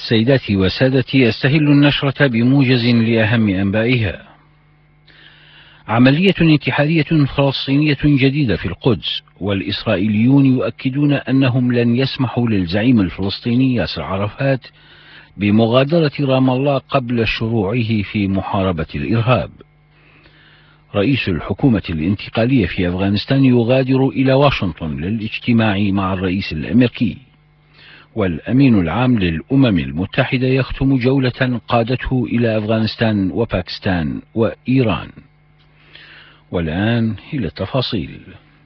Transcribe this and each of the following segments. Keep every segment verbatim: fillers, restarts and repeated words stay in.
سيداتي وسادتي، أستهل النشرة بموجز لأهم أنبائها. عملية انتحارية فلسطينية جديدة في القدس، والإسرائيليون يؤكدون أنهم لن يسمحوا للزعيم الفلسطيني ياسر عرفات بمغادرة رام الله قبل شروعه في محاربة الإرهاب. رئيس الحكومة الانتقالية في أفغانستان يغادر إلى واشنطن للاجتماع مع الرئيس الأمريكي. والأمين العام للأمم المتحدة يختم جولة قادته إلى أفغانستان وباكستان وإيران. والآن إلى التفاصيل.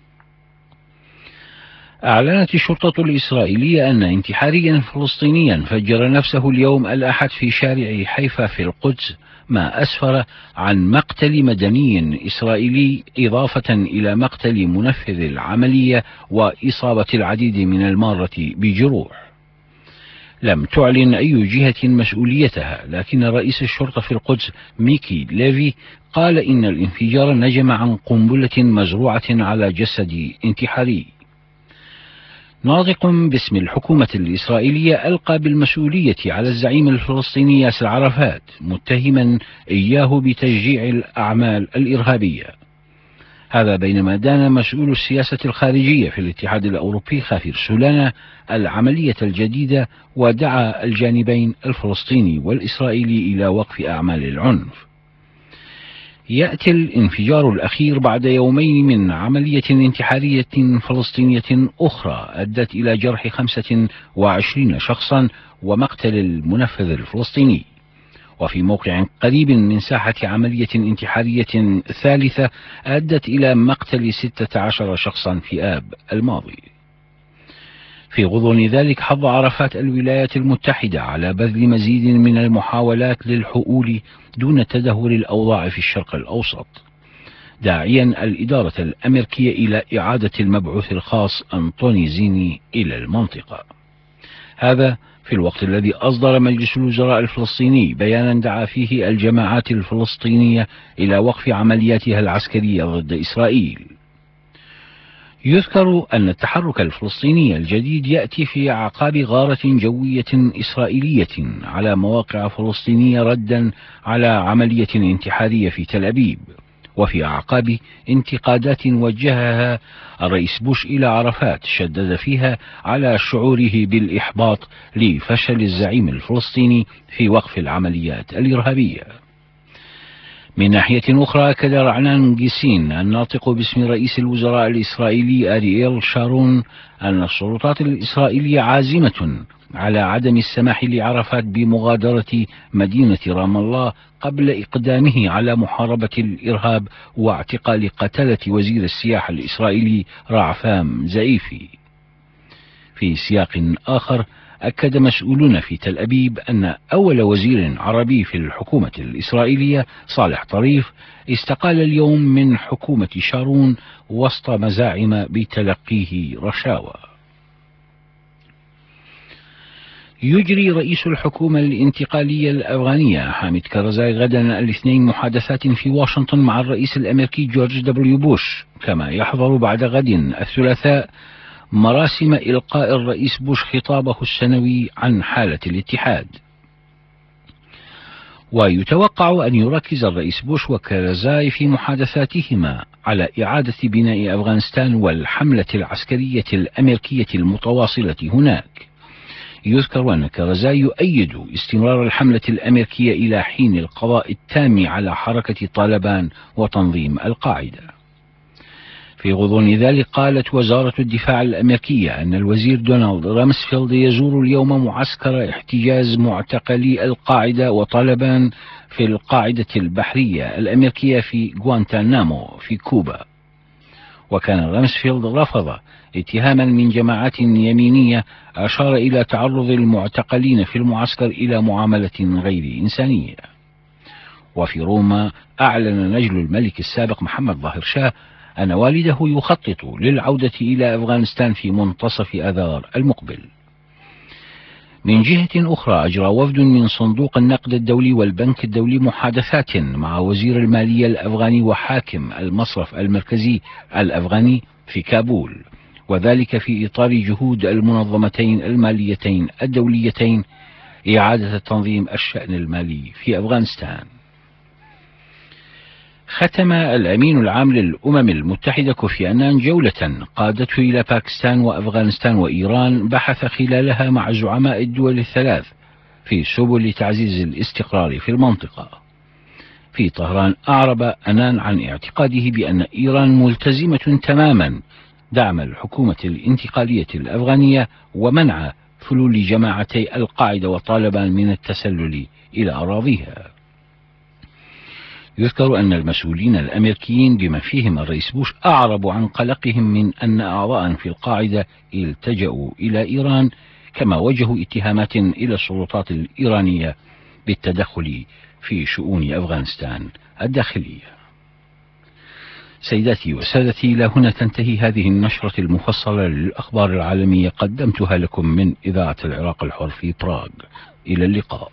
أعلنت الشرطة الإسرائيلية أن انتحاريا فلسطينيا فجر نفسه اليوم الأحد في شارع حيفا في القدس، ما أسفر عن مقتل مدني إسرائيلي، إضافة إلى مقتل منفذ العملية وإصابة العديد من المارة بجروح. لم تعلن أي جهة مسؤوليتها، لكن رئيس الشرطة في القدس ميكي ليفي قال إن الانفجار نجم عن قنبلة مزروعة على جسد انتحاري. ناطق باسم الحكومة الإسرائيلية ألقى بالمسؤولية على الزعيم الفلسطيني ياسر عرفات، متهما إياه بتشجيع الأعمال الإرهابية. هذا بينما دان مسؤول السياسة الخارجية في الاتحاد الأوروبي خافير سولانا العملية الجديدة، ودعا الجانبين الفلسطيني والإسرائيلي إلى وقف أعمال العنف. يأتي الانفجار الأخير بعد يومين من عملية انتحارية فلسطينية أخرى أدت إلى جرح خمسة وعشرين شخصا ومقتل المنفذ الفلسطيني، وفي موقع قريب من ساحة عملية انتحارية ثالثة أدت إلى مقتل ستة عشر شخصا في آب الماضي. في غضون ذلك حض عرفات الولايات المتحدة على بذل مزيد من المحاولات للحؤول دون تدهور الأوضاع في الشرق الأوسط، داعيا الإدارة الأمريكية إلى إعادة المبعوث الخاص أنطوني زيني إلى المنطقة. هذا في الوقت الذي أصدر مجلس الوزراء الفلسطيني بيانا دعا فيه الجماعات الفلسطينية إلى وقف عملياتها العسكرية ضد إسرائيل. يذكر أن التحرك الفلسطيني الجديد يأتي في أعقاب غارة جوية إسرائيلية على مواقع فلسطينية ردا على عملية انتحارية في تل أبيب، وفي أعقاب انتقادات وجهها الرئيس بوش إلى عرفات شدد فيها على شعوره بالإحباط لفشل الزعيم الفلسطيني في وقف العمليات الإرهابية. من ناحية أخرى، أكد رعنان جيسين الناطق باسم رئيس الوزراء الإسرائيلي أرييل شارون أن السلطات الإسرائيلية عازمة على عدم السماح لعرفات بمغادرة مدينة رام الله قبل إقدامه على محاربة الإرهاب واعتقال قتلة وزير السياحة الإسرائيلي رعفام زائفي. في سياق آخر، أكد مسؤولون في تل أبيب أن أول وزير عربي في الحكومة الإسرائيلية صالح طريف استقال اليوم من حكومة شارون وسط مزاعم بتلقيه رشاوى. يجري رئيس الحكومة الانتقالية الأفغانية حامد كرزاي غدا الاثنين محادثات في واشنطن مع الرئيس الأمريكي جورج دبليو بوش، كما يحضر بعد غد الثلاثاء مراسم إلقاء الرئيس بوش خطابه السنوي عن حالة الاتحاد. ويتوقع أن يركز الرئيس بوش وكرزاي في محادثاتهما على إعادة بناء أفغانستان والحملة العسكرية الأمريكية المتواصلة هناك. يذكر أن كرزاي يؤيد استمرار الحملة الأمريكية إلى حين القضاء التام على حركة طالبان وتنظيم القاعدة. في غضون ذلك، قالت وزارة الدفاع الأمريكية أن الوزير دونالد رامسفيلد يزور اليوم معسكر احتجاز معتقلي القاعدة وطالبان في القاعدة البحرية الأمريكية في غوانتانامو في كوبا. وكان رامسفيلد رفض اتهاما من جماعات يمينية أشار إلى تعرض المعتقلين في المعسكر إلى معاملة غير إنسانية. وفي روما، أعلن نجل الملك السابق محمد ظاهر شاه أن والده يخطط للعودة إلى أفغانستان في منتصف آذار المقبل. من جهة أخرى، أجرى وفد من صندوق النقد الدولي والبنك الدولي محادثات مع وزير المالية الأفغاني وحاكم المصرف المركزي الأفغاني في كابول، وذلك في إطار جهود المنظمتين الماليتين الدوليتين إعادة تنظيم الشأن المالي في أفغانستان. ختم الأمين العام للأمم المتحدة كوفي أنان جولة قادته إلى باكستان وأفغانستان وإيران بحث خلالها مع زعماء الدول الثلاث في سبل تعزيز الاستقرار في المنطقة. في طهران أعرب أنان عن اعتقاده بأن إيران ملتزمة تماما دعم الحكومة الانتقالية الأفغانية ومنع فلول جماعتي القاعدة وطالبان من التسلل إلى أراضيها. يذكر أن المسؤولين الأمريكيين بما فيهم الرئيس بوش أعربوا عن قلقهم من أن أعضاء في القاعدة التجأوا إلى إيران، كما وجهوا اتهامات إلى السلطات الإيرانية بالتدخل في شؤون أفغانستان الداخلية. سيداتي وسادتي، إلى هنا تنتهي هذه النشرة المفصلة للأخبار العالمية قدمتها لكم من إذاعة العراق الحر في براغ. إلى اللقاء.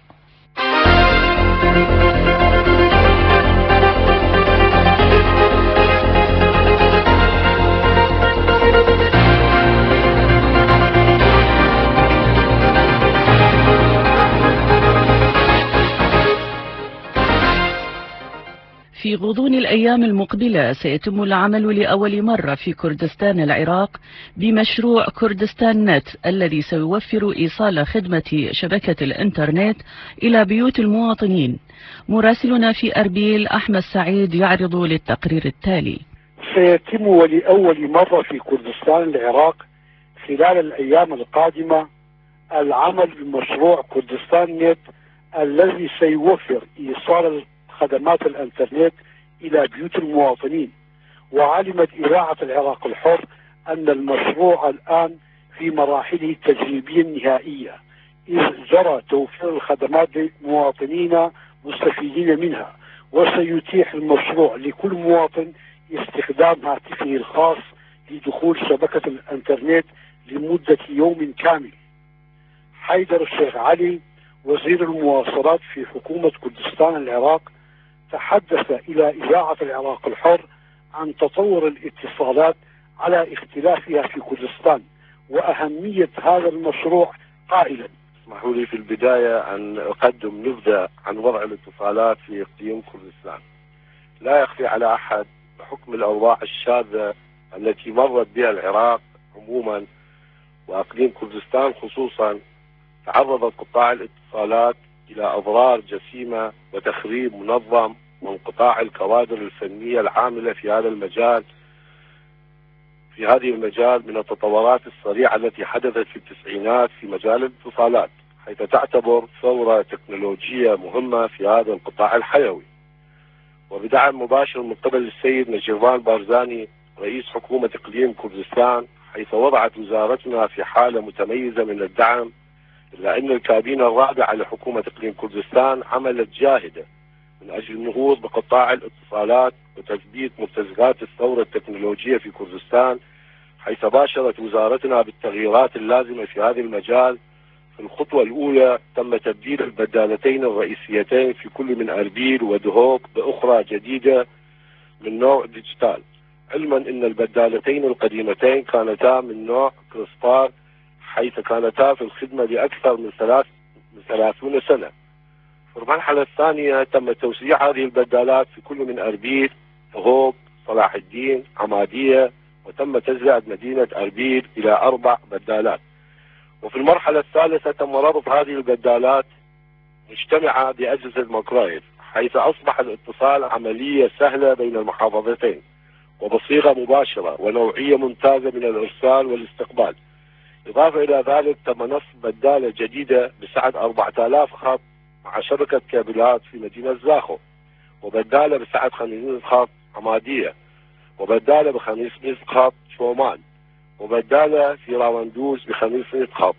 في غضون الأيام المقبلة سيتم العمل لأول مرة في كردستان العراق بمشروع كردستان نت الذي سيوفر إيصال خدمة شبكة الإنترنت إلى بيوت المواطنين. مراسلنا في أربيل أحمد سعيد يعرض للتقرير التالي. سيتم ولأول مرة في كردستان العراق خلال الأيام القادمة العمل بمشروع كردستان نت الذي سيوفر إيصال خدمات الانترنت الى بيوت المواطنين. وعلمت اذاعة العراق الحر ان المشروع الان في مراحله التجريبية النهائية، اذ جرى توفير الخدمات للمواطنين مستفيدين منها، وسيتيح المشروع لكل مواطن استخدام هاتفه الخاص لدخول شبكة الانترنت لمدة يوم كامل. حيدر الشيخ علي وزير المواصلات في حكومة كردستان العراق تحدث إلى إذاعة العراق الحر عن تطور الاتصالات على اختلافها في كردستان وأهمية هذا المشروع قائلا: اسمحوا لي في البداية أن أقدم نبذة عن وضع الاتصالات في إقليم كردستان. لا يخفي على أحد بحكم الأوضاع الشاذة التي مرت بها العراق عموما وأقليم كردستان خصوصا، تعرضت قطاع الاتصالات إلى أضرار جسيمة وتخريب منظم وانقطاع الكوادر الفنية العاملة في هذا المجال في هذه المجال من التطورات السريعة التي حدثت في التسعينات في مجال الاتصالات، حيث تعتبر ثورة تكنولوجية مهمة في هذا القطاع الحيوي. وبدعم مباشر من قبل السيد نجيرفان بارزاني رئيس حكومة إقليم كردستان، حيث وضعت وزارتنا في حالة متميزة من الدعم، إلا أن الكابينة الرابعة لحكومة إقليم كردستان عملت جاهدة من أجل النهوض بقطاع الاتصالات وتثبيت مرتزقات الثورة التكنولوجية في كردستان، حيث باشرت وزارتنا بالتغييرات اللازمة في هذا المجال. في الخطوة الأولى تم تبديل البدالتين الرئيسيتين في كل من أربيل ودهوك بأخرى جديدة من نوع ديجيتال، علما أن البدالتين القديمتين كانتا من نوع كريسبار، حيث كانتا في الخدمة لأكثر من ثلاث من ثلاثون سنة. في المرحلة الثانية تم توسيع هذه البدالات في كل من أربيل، دهوك، صلاح الدين، عمادية، وتم تزرع مدينة أربيل إلى أربع بدالات. وفي المرحلة الثالثة تم ربط هذه البدالات مجتمعة بأجهزة الميكرويف، حيث أصبح الاتصال عملية سهلة بين المحافظتين وبصيغة مباشرة ونوعية ممتازة من الإرسال والاستقبال. إضافة إلى ذلك تم نصب بدالة جديدة بسعة أربعة آلاف خط مع شبكة كابلات في مدينة زاخو، وبدالة بسعة خمسمائة خط عمادية، وبدالة بخمسمائة خط شومان، وبدالة في راوندوز بخمسمائة خط،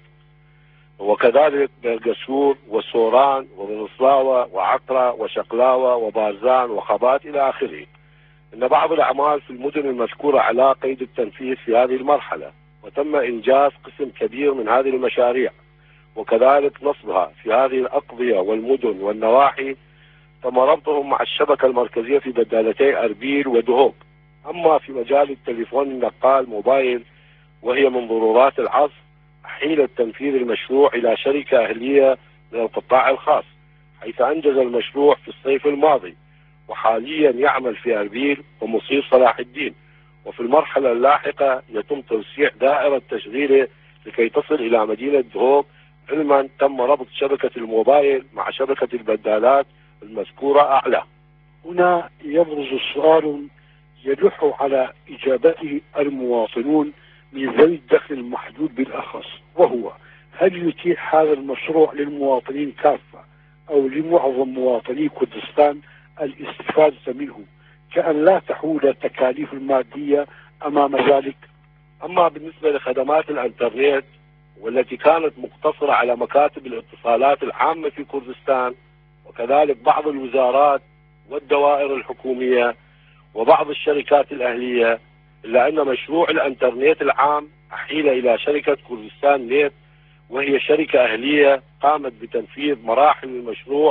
وكذلك بالقسور وسوران وبنصلاوة وعقرة وشقلاوة وبارزان وخبات إلى آخره. إن بعض الأعمال في المدن المذكورة على قيد التنفيذ في هذه المرحلة، وتم إنجاز قسم كبير من هذه المشاريع، وكذلك نصبها في هذه الأقضية والمدن والنواحي تم ربطهم مع الشبكة المركزية في بدالتي أربيل ودهوك. أما في مجال التليفون النقال موبايل، وهي من ضرورات العصر، حيل تنفيذ المشروع إلى شركة أهلية من القطاع الخاص، حيث أنجز المشروع في الصيف الماضي، وحاليا يعمل في أربيل ومصير صلاح الدين. وفي المرحلة اللاحقة يتم توسيع دائرة تشغيله لكي تصل إلى مدينة دهوك، علما تم ربط شبكة الموبايل مع شبكة البدالات المذكورة أعلى. هنا يبرز سؤال يلح على إجابته المواطنون من ذوي الدخل المحدود بالأخص، وهو: هل يتيح هذا المشروع للمواطنين كافة أو لمعظم مواطني كردستان الاستفادة منه، كأن لا تحول التكاليف المادية أمام ذلك؟ أما بالنسبة لخدمات الإنترنت والتي كانت مقتصرة على مكاتب الاتصالات العامة في كردستان، وكذلك بعض الوزارات والدوائر الحكومية وبعض الشركات الأهلية، إلا أن مشروع الإنترنت العام أحيل إلى شركة كردستان نت، وهي شركة أهلية قامت بتنفيذ مراحل المشروع.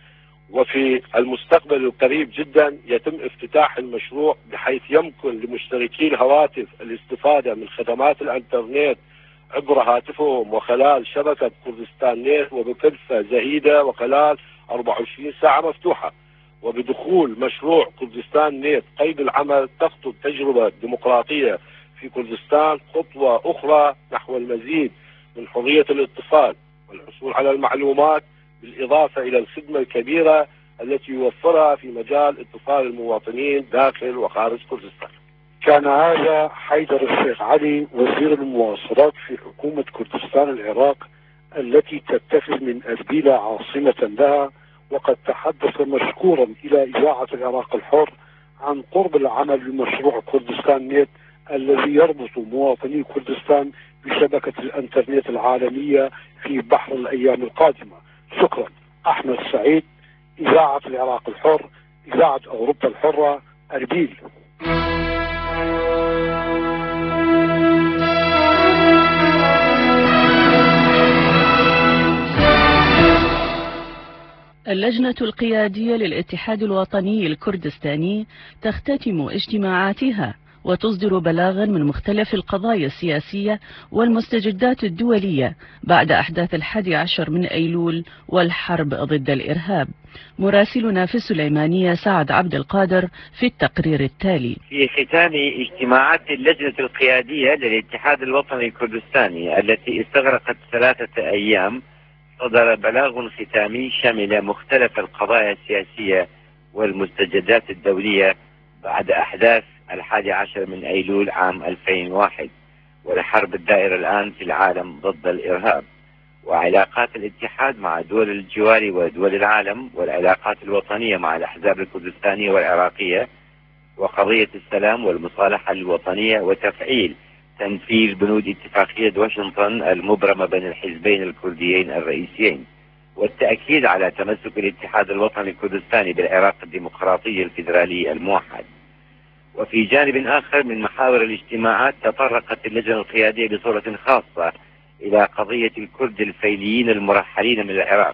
وفي المستقبل القريب جدا يتم افتتاح المشروع بحيث يمكن لمشتركي الهواتف الاستفادة من خدمات الإنترنت عبر هاتفهم وخلال شبكة كردستان نت وبكلفة زهيدة وخلال أربعة وعشرين ساعة مفتوحة. وبدخول مشروع كردستان نت قيد العمل تخطو تجربة ديمقراطية في كردستان خطوة أخرى نحو المزيد من حرية الاتصال والحصول على المعلومات، بالإضافة إلى الخدمة الكبيرة التي يوفرها في مجال اتصال المواطنين داخل وخارج كردستان. كان هذا حيدر الشيخ علي وزير المواصلات في حكومة كردستان العراق التي تتخذ من أربيل عاصمة لها، وقد تحدث مشكورا إلى إذاعة العراق الحر عن قرب العمل بمشروع كردستان نت الذي يربط مواطني كردستان بشبكة الانترنت العالمية في بحر الأيام القادمة. شكرا. أحمد سعيد، إذاعة العراق الحر، إذاعة أوروبا الحرة، أربيل. اللجنة القيادية للاتحاد الوطني الكردستاني تختتم اجتماعاتها وتصدر بلاغا من مختلف القضايا السياسية والمستجدات الدولية بعد أحداث الحادي عشر من أيلول والحرب ضد الإرهاب. مراسلنا في السليمانية سعد عبد القادر في التقرير التالي. في ختام اجتماعات اللجنة القيادية للاتحاد الوطني الكردستاني التي استغرقت ثلاثة أيام، صدر بلاغ ختامي شمل مختلف القضايا السياسية والمستجدات الدولية بعد أحداث الحادي عشر من أيلول عام ألفين وواحد والحرب الدائرة الآن في العالم ضد الإرهاب، وعلاقات الاتحاد مع دول الجوار ودول العالم، والعلاقات الوطنية مع الأحزاب الكردستانية والعراقية، وقضية السلام والمصالحة الوطنية، وتفعيل تنفيذ بنود اتفاقية واشنطن المبرمة بين الحزبين الكرديين الرئيسيين، والتأكيد على تمسك الاتحاد الوطني الكردستاني بالعراق الديمقراطي الفيدرالي الموحد. وفي جانب آخر من محاور الاجتماعات تطرقت اللجنة القيادية بصورة خاصة إلى قضية الكرد الفيليين المرحلين من العراق،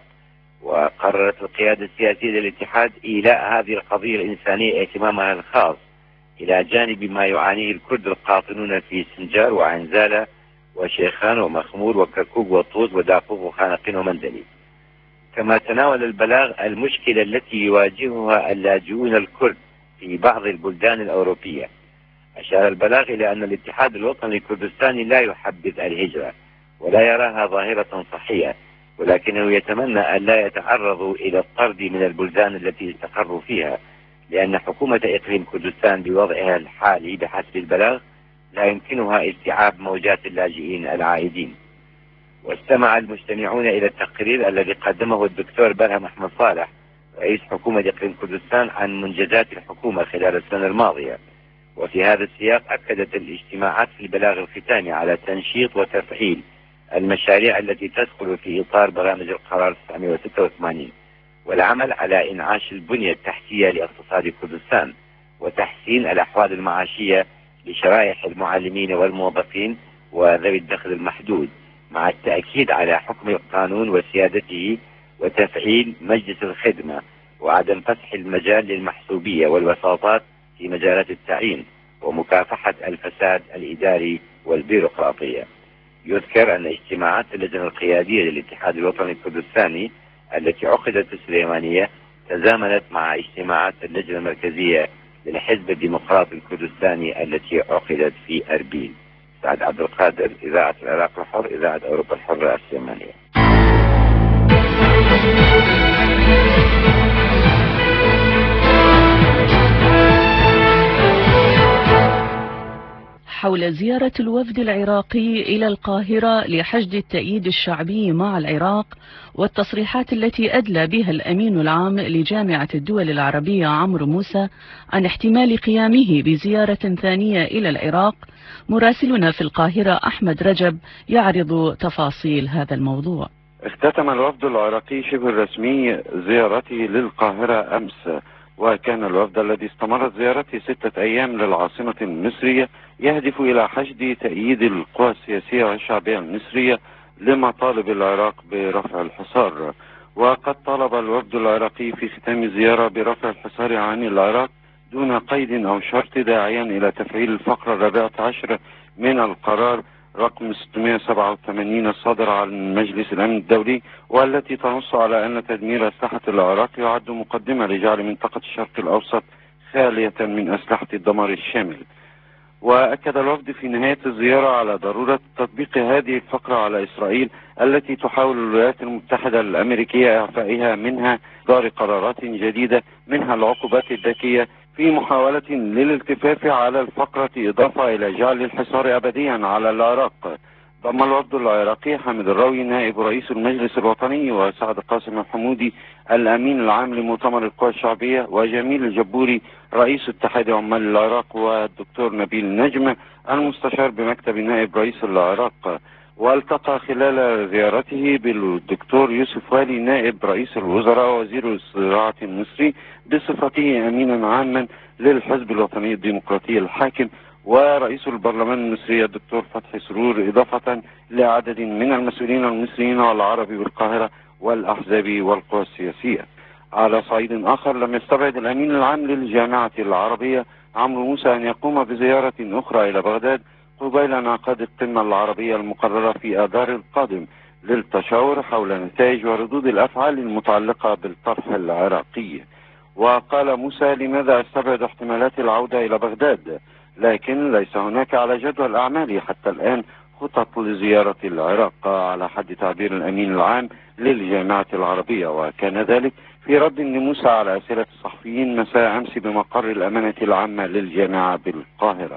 وقررت القيادة السياسية للاتحاد إيلاء هذه القضية الإنسانية اهتمامها الخاص إلى جانب ما يعانيه الكرد القاطنون في سنجار وعنزالة وشيخان ومخمور وكركوك وطوز ودافوق وخانقين ومندلي. كما تناول البلاغ المشكلة التي يواجهها اللاجئون الكرد في بعض البلدان الأوروبية. أشار البلاغ إلى أن الاتحاد الوطني الكردستاني لا يحبذ الهجرة ولا يراها ظاهرة صحية، ولكنه يتمنى أن لا يتعرضوا إلى الطرد من البلدان التي استقروا فيها، لأن حكومة إقليم كردستان بوضعها الحالي بحسب البلاغ لا يمكنها استيعاب موجات اللاجئين العائدين. واستمع المستمعون إلى التقرير الذي قدمه الدكتور برهم أحمد صالح رئيس حكومة إقليم كردستان عن منجزات الحكومة خلال السنة الماضية. وفي هذا السياق أكدت الاجتماعات في البلاغ الختامي على تنشيط وتفعيل المشاريع التي تدخل في إطار برامج القرار تسعمئة وستة وثمانين، والعمل على إنعاش البنية التحتية لاقتصاد كردستان، وتحسين الأحوال المعاشية لشرائح المعلمين والموظفين وذوي الدخل المحدود، مع التأكيد على حكم القانون وسيادته، وتفعيل مجلس الخدمة، وعدم فتح المجال للمحسوبية والوساطات في مجالات التعيين، ومكافحة الفساد الإداري والبيروقراطية. يذكر أن اجتماعات اللجنة القيادية للاتحاد الوطني الكردستاني التي عقدت في السليمانية تزامنت مع اجتماعات اللجنة المركزية للحزب الديمقراطي الكردستاني التي عقدت في أربيل. سعد عبد القادر، إذاعة العراق الحر، إذاعة أوروبا الحرة، السليمانية. حول زيارة الوفد العراقي إلى القاهرة لحشد التأييد الشعبي مع العراق والتصريحات التي أدلى بها الأمين العام لجامعة الدول العربية عمرو موسى عن احتمال قيامه بزيارة ثانية إلى العراق، مراسلنا في القاهرة أحمد رجب يعرض تفاصيل هذا الموضوع. اختتم الوفد العراقي شبه الرسمي زيارته للقاهرة أمس، وكان الوفد الذي استمرت زيارته ستة أيام للعاصمة المصرية يهدف إلى حشد تأييد القوى السياسية والشعبية المصرية لمطالب العراق برفع الحصار. وقد طالب الوفد العراقي في ختام الزيارة برفع الحصار عن العراق دون قيد أو شرط، داعيا إلى تفعيل الفقرة الرابعة عشر من القرار رقم ستمائة وسبعة وثمانين الصادر عن مجلس الأمن الدولي، والتي تنص على أن تدمير أسلحة العراق يعد مقدمة لجعل منطقة الشرق الأوسط خالية من أسلحة الدمار الشامل. وأكد الوفد في نهاية الزيارة على ضرورة تطبيق هذه الفقرة على إسرائيل التي تحاول الولايات المتحدة الأمريكية إعفائها منها دار قرارات جديدة منها العقوبات الذكية في محاولة للالتفاف على الفقرة، إضافة إلى جعل الحصار أبديا على العراق. ضم الوفد العراقي حامد الراوي نائب رئيس المجلس الوطني، وسعد قاسم الحمودي الأمين العام لمؤتمر القوى الشعبية، وجميل الجبوري رئيس اتحاد عمال العراق، والدكتور نبيل نجم المستشار بمكتب نائب رئيس العراق. والتقى خلال زيارته بالدكتور يوسف والي نائب رئيس الوزراء وزير الزراعة المصري بصفته أمينا عاما للحزب الوطني الديمقراطي الحاكم، ورئيس البرلمان المصري الدكتور فتحي سرور، إضافة لعدد من المسؤولين المصريين والعرب بالقاهرة والأحزاب والقوى السياسية. على صعيد آخر، لم يستبعد الأمين العام للجامعة العربية عمرو موسى أن يقوم بزيارة أخرى إلى بغداد قبيل انعقاد القمة العربية المقررة في آذار القادم للتشاور حول نتائج وردود الأفعال المتعلقة بالطرح العراقي. وقال موسى: لماذا استبعد احتمالات العودة إلى بغداد؟ لكن ليس هناك على جدول الأعمال حتى الآن خطط لزيارة العراق، على حد تعبير الأمين العام للجامعة العربية. وكان ذلك في رد لموسى على أسئلة الصحفيين مساء أمس بمقر الأمانة العامة للجامعة بالقاهرة.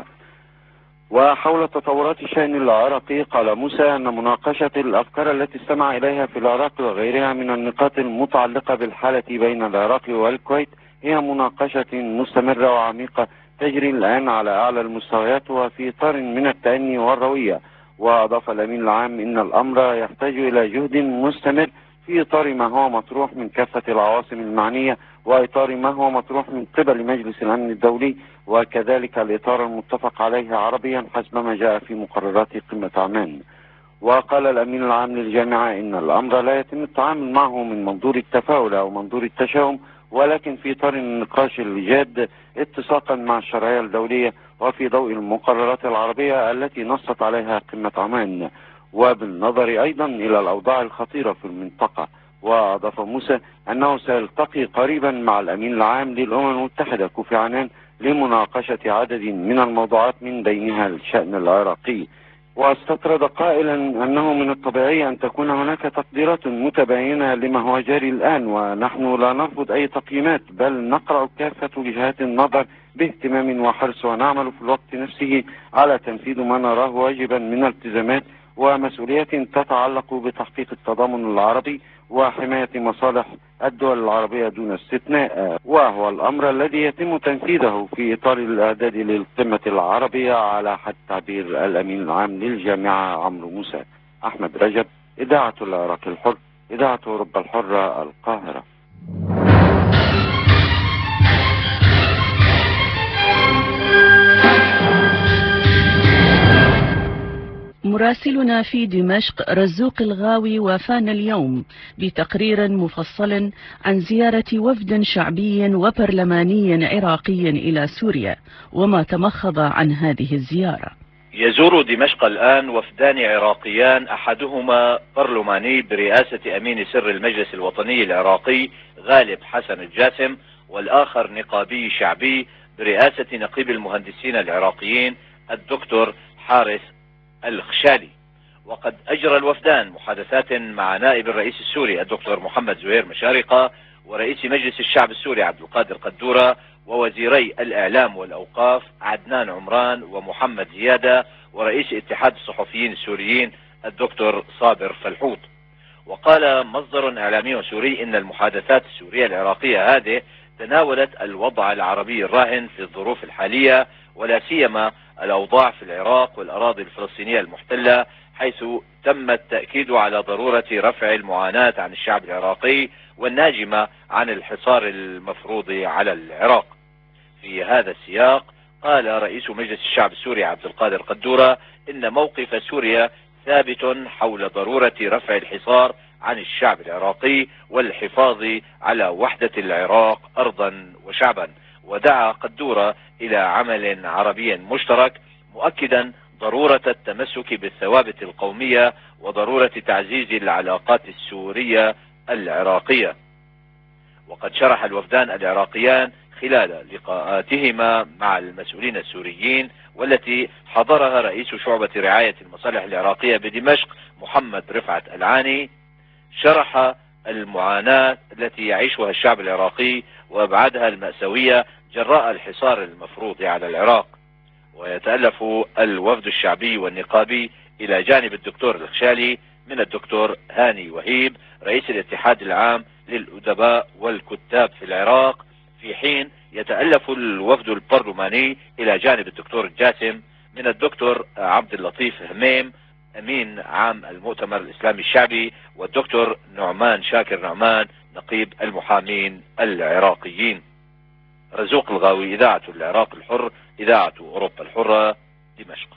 وحول تطورات الشأن العراقي، قال موسى أن مناقشة الأفكار التي استمع إليها في العراق وغيرها من النقاط المتعلقة بالحالة بين العراق والكويت هي مناقشة مستمرة وعميقة تجري الآن على أعلى المستويات وفي إطار من التأني والروية. وأضاف الأمين العام إن الأمر يحتاج إلى جهد مستمر في إطار ما هو مطروح من كافة العواصم المعنية، وإطار ما هو مطروح من قبل مجلس الأمن الدولي، وكذلك الإطار المتفق عليه عربيا حسب ما جاء في مقررات قمة عمان. وقال الأمين العام للجامعة إن الأمر لا يتم التعامل معه من منظور التفاؤل أو منظور التشاؤم، ولكن في إطار النقاش الجاد اتساقا مع الشرعية الدولية وفي ضوء المقررات العربية التي نصت عليها قمة عمان، وبالنظر أيضا إلى الأوضاع الخطيرة في المنطقة. وأضاف موسى أنه سيلتقي قريبا مع الأمين العام للأمم المتحدة كوفي عنان لمناقشة عدد من الموضوعات من بينها الشأن العراقي. واستطرد قائلا أنه من الطبيعي أن تكون هناك تقديرات متباينة لما هو جاري الآن، ونحن لا نرفض أي تقييمات، بل نقرأ كافة وجهات النظر باهتمام وحرص، ونعمل في الوقت نفسه على تنفيذ ما نراه واجبا من التزامات ومسؤوليات تتعلق بتحقيق التضامن العربي وحماية مصالح الدول العربية دون استثناء، وهو الأمر الذي يتم تنفيذه في إطار الإعداد للقمة العربية على حد تعبير الأمين العام للجامعة عمرو موسى. أحمد رجب، إذاعة العراق الحر، إذاعة أوروبا الحرة، القاهرة. مراسلنا في دمشق رزوق الغاوي وافانا اليوم بتقرير مفصل عن زيارة وفد شعبي وبرلماني عراقي إلى سوريا وما تمخض عن هذه الزيارة. يزور دمشق الآن وفدان عراقيان، أحدهما برلماني برئاسة أمين سر المجلس الوطني العراقي غالب حسن الجاسم، والآخر نقابي شعبي برئاسة نقيب المهندسين العراقيين الدكتور حارث الخشالي. وقد أجرى الوفدان محادثات مع نائب الرئيس السوري الدكتور محمد زهير مشارقة، ورئيس مجلس الشعب السوري عبد القادر قدورة، ووزيري الإعلام والأوقاف عدنان عمران ومحمد زيادة، ورئيس اتحاد الصحفيين السوريين الدكتور صابر فلحوط. وقال مصدر إعلامي سوري إن المحادثات السورية العراقية هذه تناولت الوضع العربي الراهن في الظروف الحالية، ولا سيما الأوضاع في العراق والأراضي الفلسطينية المحتلة، حيث تم التأكيد على ضرورة رفع المعاناة عن الشعب العراقي والناجمة عن الحصار المفروض على العراق. في هذا السياق قال رئيس مجلس الشعب السوري عبد القادر قدورة إن موقف سوريا ثابت حول ضرورة رفع الحصار عن الشعب العراقي والحفاظ على وحدة العراق أرضا وشعبا. ودعا قدورة إلى عمل عربي مشترك، مؤكدا ضرورة التمسك بالثوابت القومية وضرورة تعزيز العلاقات السورية العراقية. وقد شرح الوفدان العراقيان خلال لقاءاتهما مع المسؤولين السوريين، والتي حضرها رئيس شعبة رعاية المصالح العراقية بدمشق محمد رفعت العاني، شرح المعاناة التي يعيشها الشعب العراقي وأبعادها المأساوية جراء الحصار المفروض على العراق. ويتألف الوفد الشعبي والنقابي إلى جانب الدكتور الخشالي من الدكتور هاني وهيب رئيس الاتحاد العام للأدباء والكتاب في العراق، في حين يتألف الوفد البرلماني إلى جانب الدكتور الجاسم من الدكتور عبد اللطيف هميم أمين عام المؤتمر الإسلامي الشعبي، والدكتور نعمان شاكر نعمان نقيب المحامين العراقيين. رزوق الغاوي، إذاعة العراق الحر، إذاعة أوروبا الحرة، دمشق.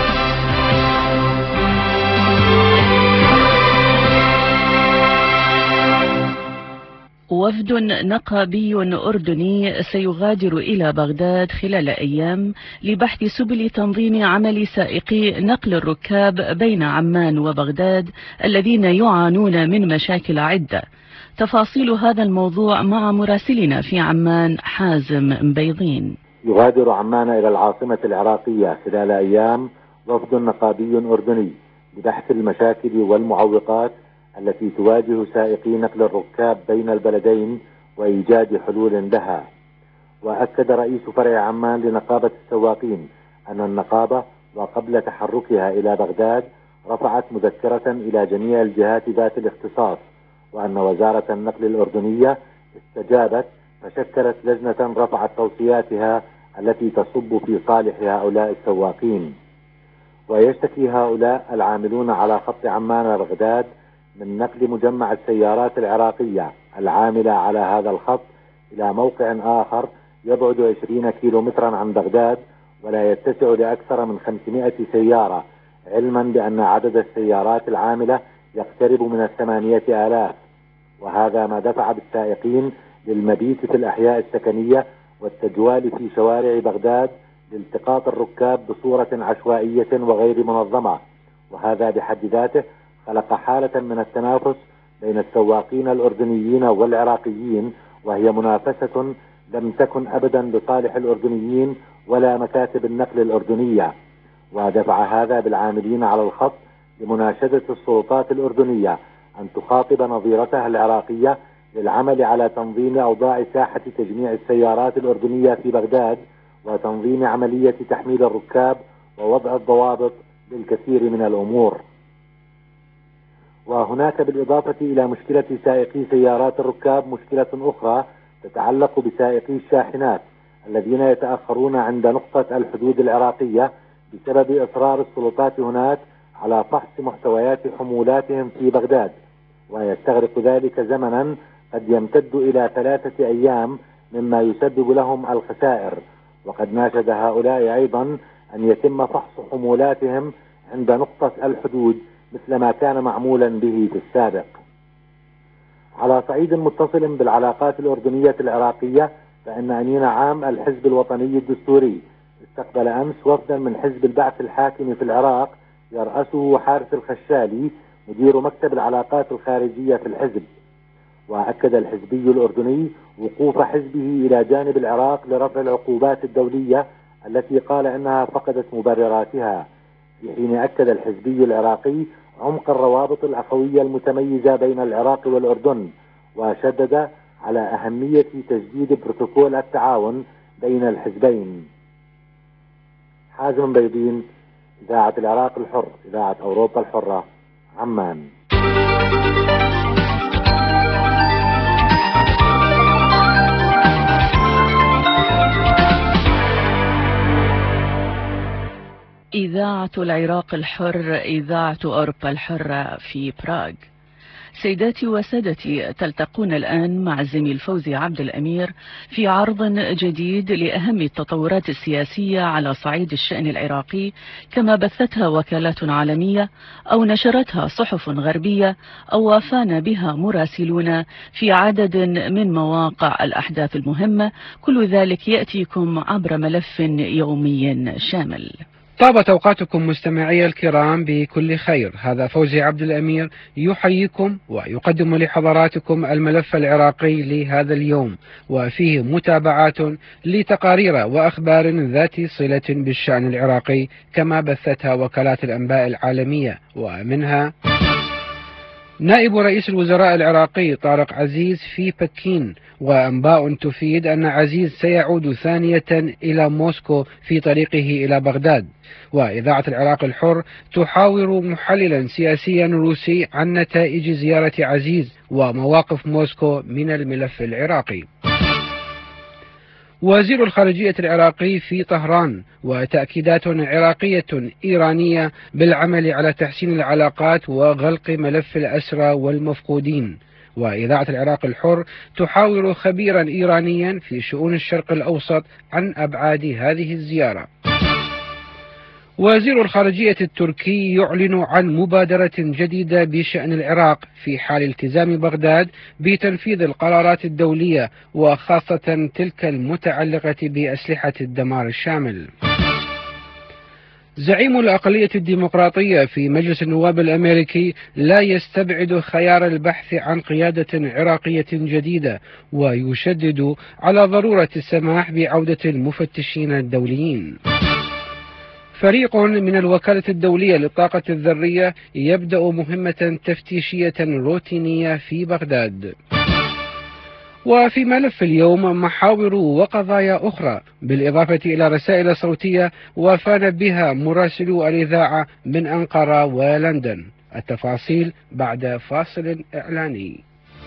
وفد نقابي أردني سيغادر إلى بغداد خلال أيام لبحث سبل تنظيم عمل سائقي نقل الركاب بين عمان وبغداد الذين يعانون من مشاكل عدة. تفاصيل هذا الموضوع مع مراسلنا في عمان حازم مبيضين. يغادر عمان إلى العاصمة العراقية خلال أيام وفد نقابي أردني لبحث المشاكل والمعوقات التي تواجه سائقي نقل الركاب بين البلدين وإيجاد حلول لها. وأكد رئيس فرع عمان لنقابة السواقين أن النقابة وقبل تحركها إلى بغداد رفعت مذكرة إلى جميع الجهات ذات الاختصاص، وأن وزارة النقل الأردنية استجابت فشكلت لجنة رفعت توصياتها التي تصب في صالح هؤلاء السواقين. ويشتكي هؤلاء العاملون على خط عمان بغداد من نقل مجمع السيارات العراقية العاملة على هذا الخط إلى موقع آخر يبعد عشرين كيلو مترا عن بغداد ولا يتسع لأكثر من خمسمائة سيارة، علما بأن عدد السيارات العاملة يقترب من الثمانية آلاف. وهذا ما دفع بالسائقين للمبيت في الأحياء السكنية والتجوال في شوارع بغداد لالتقاط الركاب بصورة عشوائية وغير منظمة. وهذا بحد ذاته خلق حالة من التنافس بين السواقين الأردنيين والعراقيين، وهي منافسة لم تكن أبدا لصالح الأردنيين ولا مكاتب النقل الأردنية. ودفع هذا بالعاملين على الخط لمناشدة السلطات الأردنية أن تخاطب نظيرتها العراقية للعمل على تنظيم أوضاع ساحة تجميع السيارات الأردنية في بغداد وتنظيم عملية تحميل الركاب ووضع الضوابط للكثير من الأمور. وهناك بالإضافة إلى مشكلة سائقي سيارات الركاب مشكلة أخرى تتعلق بسائقي الشاحنات الذين يتأخرون عند نقطة الحدود العراقية بسبب إصرار السلطات هناك على فحص محتويات حمولاتهم في بغداد، ويستغرق ذلك زمنا قد يمتد إلى ثلاثة أيام مما يسبب لهم الخسائر. وقد ناشد هؤلاء أيضا أن يتم فحص حمولاتهم عند نقطة الحدود مثل ما كان معمولا به في السابق. على صعيد متصل بالعلاقات الأردنية العراقية، فإن أمين عام الحزب الوطني الدستوري استقبل أمس وفدا من حزب البعث الحاكم في العراق يرأسه حارث الخشالي مدير مكتب العلاقات الخارجية في الحزب. وأكد الحزبي الأردني وقوف حزبه إلى جانب العراق لرفع العقوبات الدولية التي قال أنها فقدت مبرراتها، في حين أكد الحزبي العراقي عمق الروابط الأخوية المتميزة بين العراق والأردن، وشدد على أهمية تجديد بروتوكول التعاون بين الحزبين. حازم بيضين، إذاعة العراق الحر، إذاعة أوروبا الحرة، عمان. إذاعة العراق الحر، إذاعة أوروبا الحرة في براغ. سيداتي وسادتي، تلتقون الآن مع الزميل فوزي عبد الأمير في عرض جديد لأهم التطورات السياسية على صعيد الشأن العراقي، كما بثتها وكالات عالمية أو نشرتها صحف غربية أو وافانا بها مراسلون في عدد من مواقع الأحداث المهمة. كل ذلك يأتيكم عبر ملف يومي شامل. طابت أوقاتكم مستمعي الكرام بكل خير. هذا فوزي عبد الأمير يحييكم ويقدم لحضراتكم الملف العراقي لهذا اليوم، وفيه متابعات لتقارير وأخبار ذات صلة بالشأن العراقي كما بثتها وكالات الأنباء العالمية، ومنها: نائب رئيس الوزراء العراقي طارق عزيز في بكين، وأنباء تفيد أن عزيز سيعود ثانية إلى موسكو في طريقه إلى بغداد. وإذاعة العراق الحر تحاور محللا سياسيا روسي عن نتائج زيارة عزيز ومواقف موسكو من الملف العراقي. وزير الخارجية العراقي في طهران، وتأكيدات عراقية إيرانية بالعمل على تحسين العلاقات وغلق ملف الأسرى والمفقودين. وإذاعة العراق الحر تحاور خبيرا إيرانيا في شؤون الشرق الأوسط عن أبعاد هذه الزيارة. وزير الخارجية التركي يعلن عن مبادرة جديدة بشأن العراق في حال التزام بغداد بتنفيذ القرارات الدولية، وخاصة تلك المتعلقة بأسلحة الدمار الشامل. زعيم الأقلية الديمقراطية في مجلس النواب الأمريكي لا يستبعد خيار البحث عن قيادة عراقية جديدة، ويشدد على ضرورة السماح بعودة المفتشين الدوليين. فريق من الوكالة الدولية للطاقة الذرية يبدأ مهمة تفتيشية روتينية في بغداد. وفي ملف اليوم محاور وقضايا أخرى، بالإضافة إلى رسائل صوتية وافانا بها مراسلو الإذاعة من أنقرة ولندن. التفاصيل بعد فاصل إعلاني.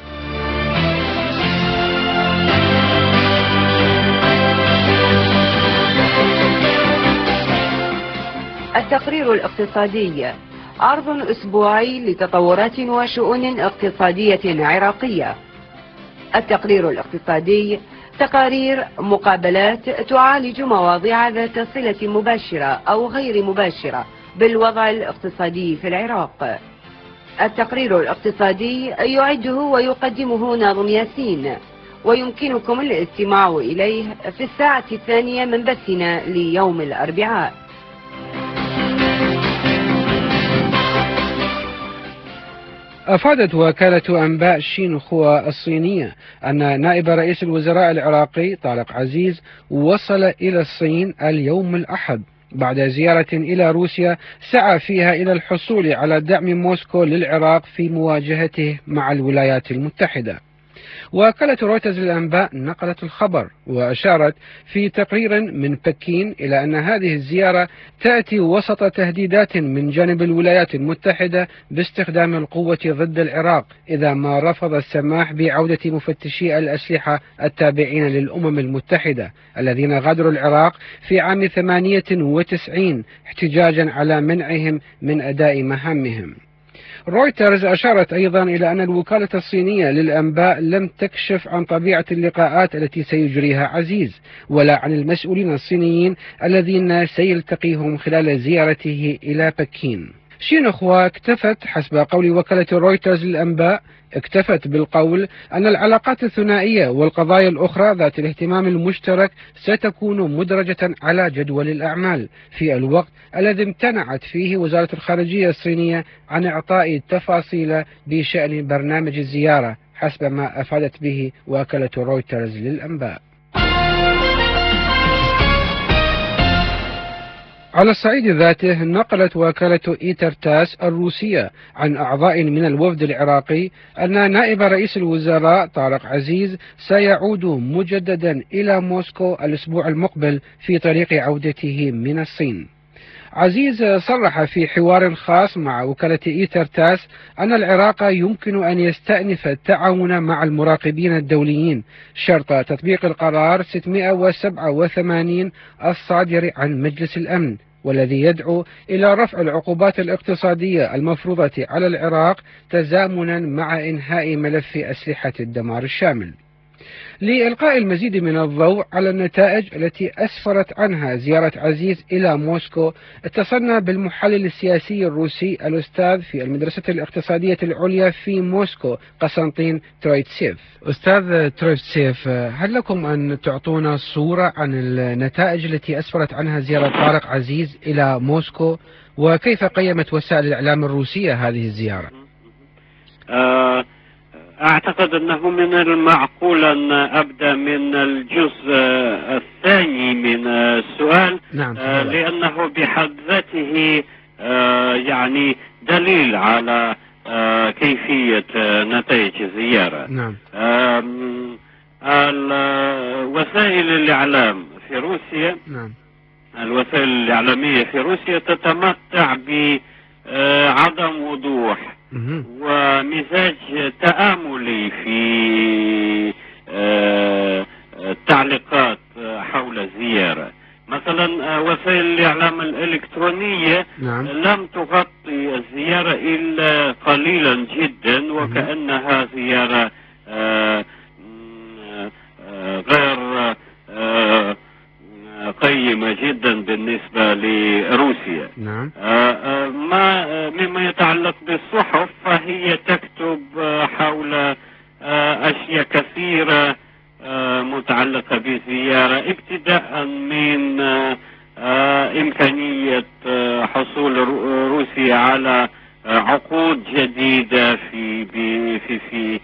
التقرير الاقتصادي، عرض أسبوعي لتطورات وشؤون اقتصادية عراقية. التقرير الاقتصادي تقارير مقابلات تعالج مواضيع ذات صلة مباشرة أو غير مباشرة بالوضع الاقتصادي في العراق. التقرير الاقتصادي يعده ويقدمه ناظم ياسين، ويمكنكم الاستماع إليه في الساعة الثانية من بثنا ليوم الأربعاء. أفادت وكالة أنباء شينخوا الصينية أن نائب رئيس الوزراء العراقي طارق عزيز وصل إلى الصين اليوم الأحد بعد زيارة إلى روسيا سعى فيها إلى الحصول على دعم موسكو للعراق في مواجهته مع الولايات المتحدة. وكالة رويترز للأنباء نقلت الخبر وأشارت في تقرير من بكين إلى أن هذه الزيارة تأتي وسط تهديدات من جانب الولايات المتحدة باستخدام القوة ضد العراق إذا ما رفض السماح بعودة مفتشي الأسلحة التابعين للأمم المتحدة الذين غادروا العراق في عام ثمانية وتسعين احتجاجا على منعهم من أداء مهامهم. رويترز أشارت أيضا إلى أن الوكالة الصينية للأنباء لم تكشف عن طبيعة اللقاءات التي سيجريها عزيز ولا عن المسؤولين الصينيين الذين سيلتقيهم خلال زيارته إلى بكين. شينخوا اكتفت حسب قول وكالة رويترز للأنباء اكتفت بالقول أن العلاقات الثنائية والقضايا الأخرى ذات الاهتمام المشترك ستكون مدرجة على جدول الأعمال في الوقت الذي امتنعت فيه وزارة الخارجية الصينية عن إعطاء تفاصيل بشأن برنامج الزيارة حسب ما أفادت به وكالة رويترز للأنباء. على الصعيد ذاته نقلت وكالة إيترتاس الروسية عن أعضاء من الوفد العراقي أن نائب رئيس الوزراء طارق عزيز سيعود مجددا إلى موسكو الأسبوع المقبل في طريق عودته من الصين. عزيز صرح في حوار خاص مع وكالة إيترتاس أن العراق يمكن أن يستأنف التعاون مع المراقبين الدوليين شرط تطبيق القرار ستمائة وسبعة وثمانين الصادر عن مجلس الأمن، والذي يدعو إلى رفع العقوبات الاقتصادية المفروضة على العراق تزامنا مع إنهاء ملف أسلحة الدمار الشامل. لإلقاء المزيد من الضوء على النتائج التي أسفرت عنها زيارة عزيز إلى موسكو، اتصلنا بالمحلل السياسي الروسي الأستاذ في المدرسة الاقتصادية العليا في موسكو قسنطين ترويتسيف. أستاذ ترويتسيف، هل لكم أن تعطونا صورة عن النتائج التي أسفرت عنها زيارة طارق عزيز إلى موسكو، وكيف قيمت وسائل الإعلام الروسية هذه الزيارة؟ آه أعتقد أنه من المعقول أن أبدأ من الجزء الثاني من السؤال. نعم. آه لأنه بحد ذاته آه يعني دليل على آه كيفية آه نتائج الزيارة. نعم. آه وسائل الإعلام في روسيا، نعم، الوسائل الإعلامية في روسيا تتمتع بعدم وضوح ومزاج تآملي في التعليقات حول الزيارة. مثلا وسائل الإعلام الإلكترونية نعم. لم تغطي الزيارة إلا قليلا جدا، وكأنها زيارة غير قيمة جدا بالنسبة لروسيا. نعم. ما مما يتعلق بالصحف فهي تكتب حول أشياء كثيرة متعلقة بالزيارة، ابتداء من إمكانية حصول روسيا على عقود جديدة في في في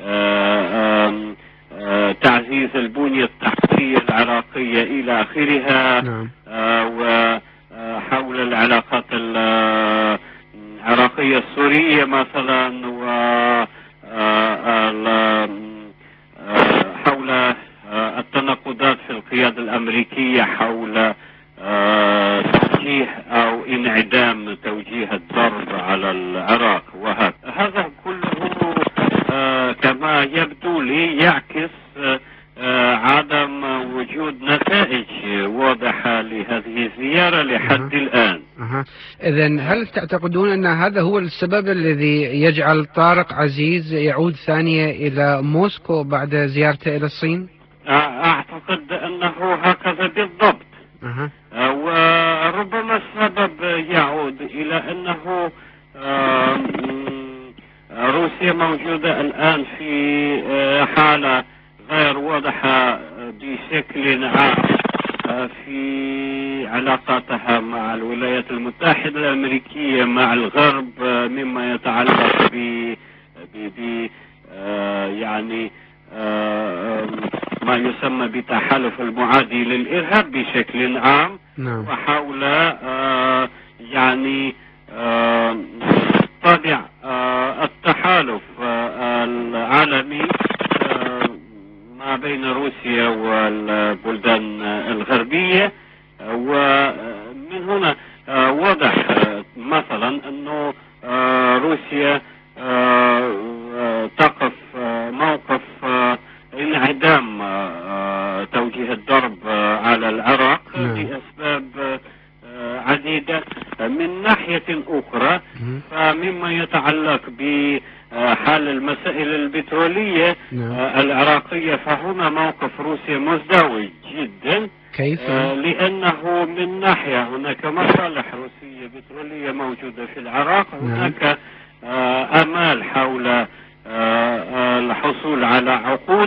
تعزيز البنية التحتية العراقية إلى آخرها. نعم. وحول العلاقات العراقية السورية مثلا، وحول التناقضات في القيادة الأمريكية حول توجيه أو انعدام توجيه الضرب على العراق، وهذا كله كما يبدو لي يعكس عدم وجود نتائج واضحة لهذه الزيارة لحد أه. الآن. أه. إذن هل تعتقدون أن هذا هو السبب الذي يجعل طارق عزيز يعود ثانية إلى موسكو بعد زيارته إلى الصين؟ أعتقد أنه هكذا بالضبط. أه. وربما السبب يعود إلى أنه روسيا موجودة الآن في حالة غير واضحة بشكل عام في علاقاتها مع الولايات المتحدة الأمريكية مع الغرب، مما يتعلق ب ب يعني ما يسمى بتحالف المعادي للإرهاب بشكل عام. نعم. وحول يعني طابع التحالف العالمي ما بين روسيا والبلدان الغربية. ومن هنا واضح مثلا أنه روسيا تقف موقف انعدام توجيه الضرب على العراق لأسباب عديدة. من ناحية أخرى فمما يتعلق بحال المسائل البترولية العراقية فهنا موقف روسيا مزدوج جدا. كيف؟ لأنه من ناحية هناك مصالح روسية بترولية الموجودة في العراق. هناك آمال حول الحصول على عقود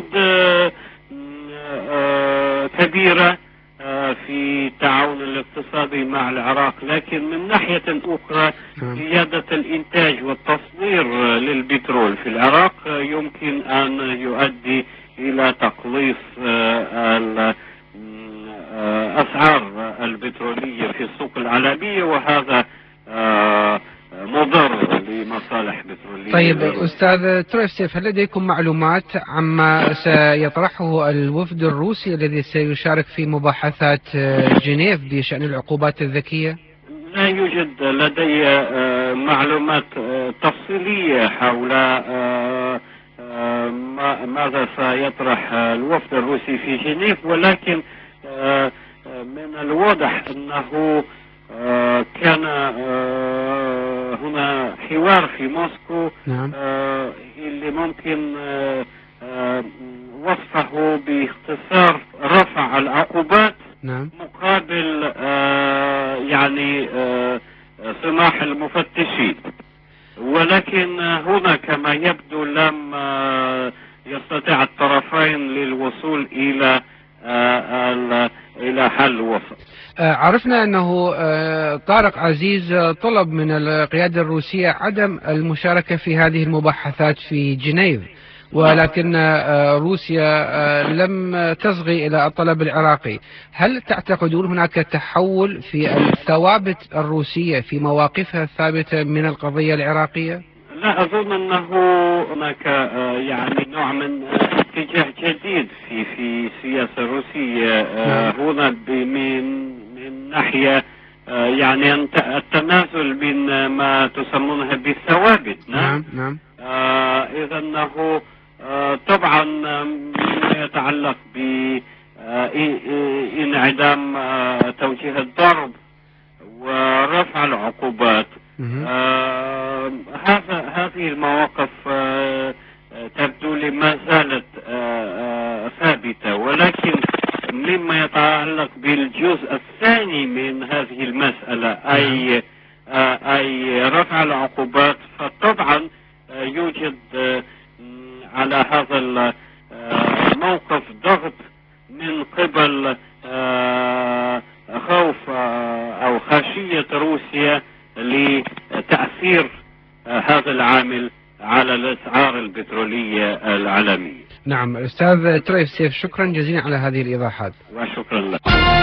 كبيرة في التعاون الاقتصادي مع العراق، لكن من ناحية أخرى زيادة الإنتاج والتصدير للبترول في العراق يمكن أن يؤدي إلى تقليص أسعار البترولية في السوق العالمية، وهذا مضر لمصالح بترولية. طيب أستاذ ترويف، هل لديكم معلومات عما سيطرحه الوفد الروسي الذي سيشارك في مباحثات جنيف بشأن العقوبات الذكية؟ لا يوجد لدي معلومات تفصيلية حول ماذا سيطرح الوفد الروسي في جنيف، ولكن من الواضح أنه كان هنا حوار في موسكو نعم. اللي ممكن وصفه باختصار رفع العقوبات نعم. مقابل يعني سماح المفتشين، ولكن هنا كما يبدو لم يستطيع الطرفين للوصول إلى إلى حل وسط. عرفنا أنه طارق عزيز طلب من القيادة الروسية عدم المشاركة في هذه المباحثات في جنيف، ولكن روسيا لم تصغي إلى الطلب العراقي. هل تعتقدون هناك تحول في الثوابت الروسية في مواقفها الثابتة من القضية العراقية؟ لا أظن أنه هناك يعني نوع من اتجاه جديد في في السياسة الروسية هنا من من ناحية يعني التنازل من ما تسمونها بالثوابت. نعم نعم. إذا أنه طبعا مما يتعلق بانعدام توجيه الضرب ورفع العقوبات، آه هذا هذه المواقف آه تبدو لي ما زالت آه آه ثابتة، ولكن مما يتعلق بالجزء الثاني من هذه المسألة أي آه أي رفع العقوبات، فطبعا آه يوجد آه على هذا الموقف ضغط من قبل آه خوف آه أو خشية روسيا لتأثير هذا العامل على الأسعار البترولية العالمية. نعم أستاذ ترويف سيف، شكرا جزيلا على هذه الإيضاحات. وشكرا لك.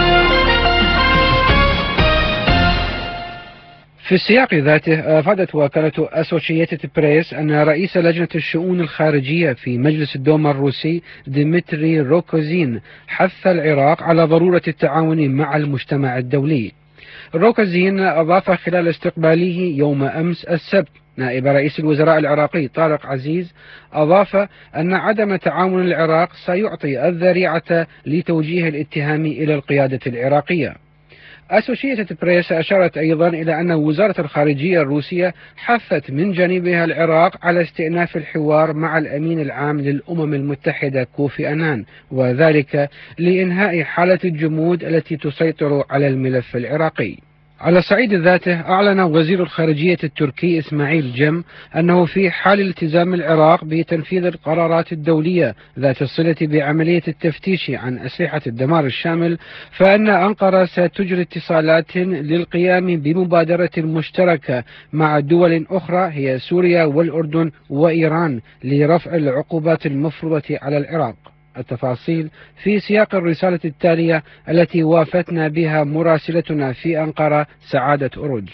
في السياق ذاته أفادت وكالة أسوشيتد بريس أن رئيس لجنة الشؤون الخارجية في مجلس الدوما الروسي ديمتري روكوزين حث العراق على ضرورة التعاون مع المجتمع الدولي. روكوزين أضاف خلال استقباله يوم أمس السبت نائب رئيس الوزراء العراقي طارق عزيز، أضاف أن عدم تعاون العراق سيعطي الذريعة لتوجيه الاتهام إلى القيادة العراقية. أسوشيتد بريس أشارت أيضا إلى أن وزارة الخارجية الروسية حثت من جانبها العراق على استئناف الحوار مع الأمين العام للأمم المتحدة كوفي أنان، وذلك لإنهاء حالة الجمود التي تسيطر على الملف العراقي. على الصعيد ذاته أعلن وزير الخارجية التركي إسماعيل جم أنه في حال التزام العراق بتنفيذ القرارات الدولية ذات الصلة بعملية التفتيش عن أسلحة الدمار الشامل، فإن أنقرة ستجري اتصالات للقيام بمبادرة مشتركة مع دول أخرى هي سوريا والأردن وإيران لرفع العقوبات المفروضة على العراق. التفاصيل في سياق الرسالة التالية التي وافتنا بها مراسلتنا في أنقرة سعادة أروج.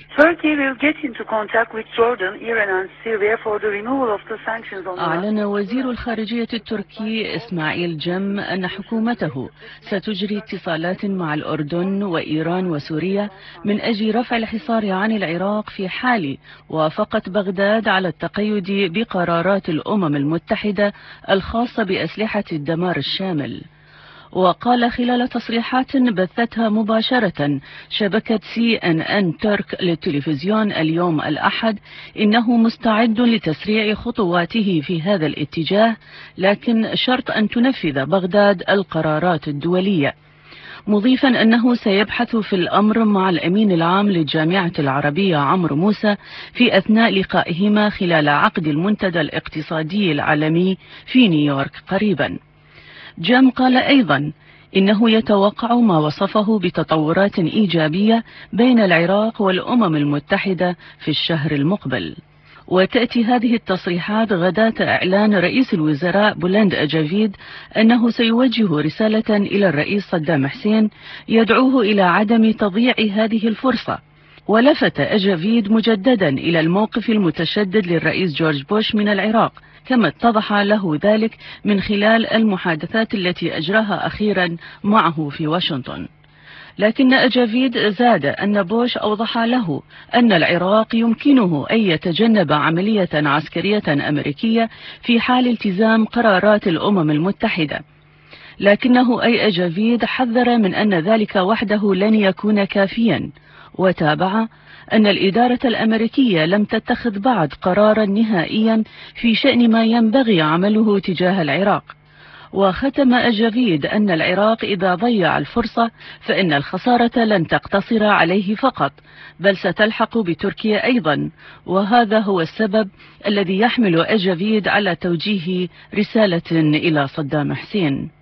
أعلن وزير الخارجية التركي إسماعيل جم أن حكومته ستجري اتصالات مع الأردن وإيران وسوريا من أجل رفع الحصار عن العراق في حال وافقت بغداد على التقيد بقرارات الأمم المتحدة الخاصة بأسلحة الدمار الشامل. وقال خلال تصريحات بثتها مباشرة شبكة سي ان ان ترك للتلفزيون اليوم الأحد إنه مستعد لتسريع خطواته في هذا الاتجاه، لكن شرط أن تنفذ بغداد القرارات الدولية. مضيفا أنه سيبحث في الأمر مع الأمين العام للجامعة العربية عمرو موسى في أثناء لقائهما خلال عقد المنتدى الاقتصادي العالمي في نيويورك قريبا. جام قال أيضا إنه يتوقع ما وصفه بتطورات إيجابية بين العراق والأمم المتحدة في الشهر المقبل. وتأتي هذه التصريحات غداة إعلان رئيس الوزراء بولند أجافيد أنه سيوجه رسالة إلى الرئيس صدام حسين يدعوه إلى عدم تضييع هذه الفرصة. ولفت أجافيد مجددا إلى الموقف المتشدد للرئيس جورج بوش من العراق، كما اتضح له ذلك من خلال المحادثات التي أجراها أخيرا معه في واشنطن. لكن أجافيد زاد أن بوش أوضح له أن العراق يمكنه أن يتجنب عملية عسكرية أمريكية في حال التزام قرارات الأمم المتحدة، لكنه أي أجافيد حذر من أن ذلك وحده لن يكون كافيا، وتابع أن الإدارة الأمريكية لم تتخذ بعد قرارا نهائيا في شأن ما ينبغي عمله تجاه العراق. وختم أجافيد أن العراق إذا ضيع الفرصة فإن الخسارة لن تقتصر عليه فقط، بل ستلحق بتركيا أيضا، وهذا هو السبب الذي يحمل أجافيد على توجيه رسالة إلى صدام حسين.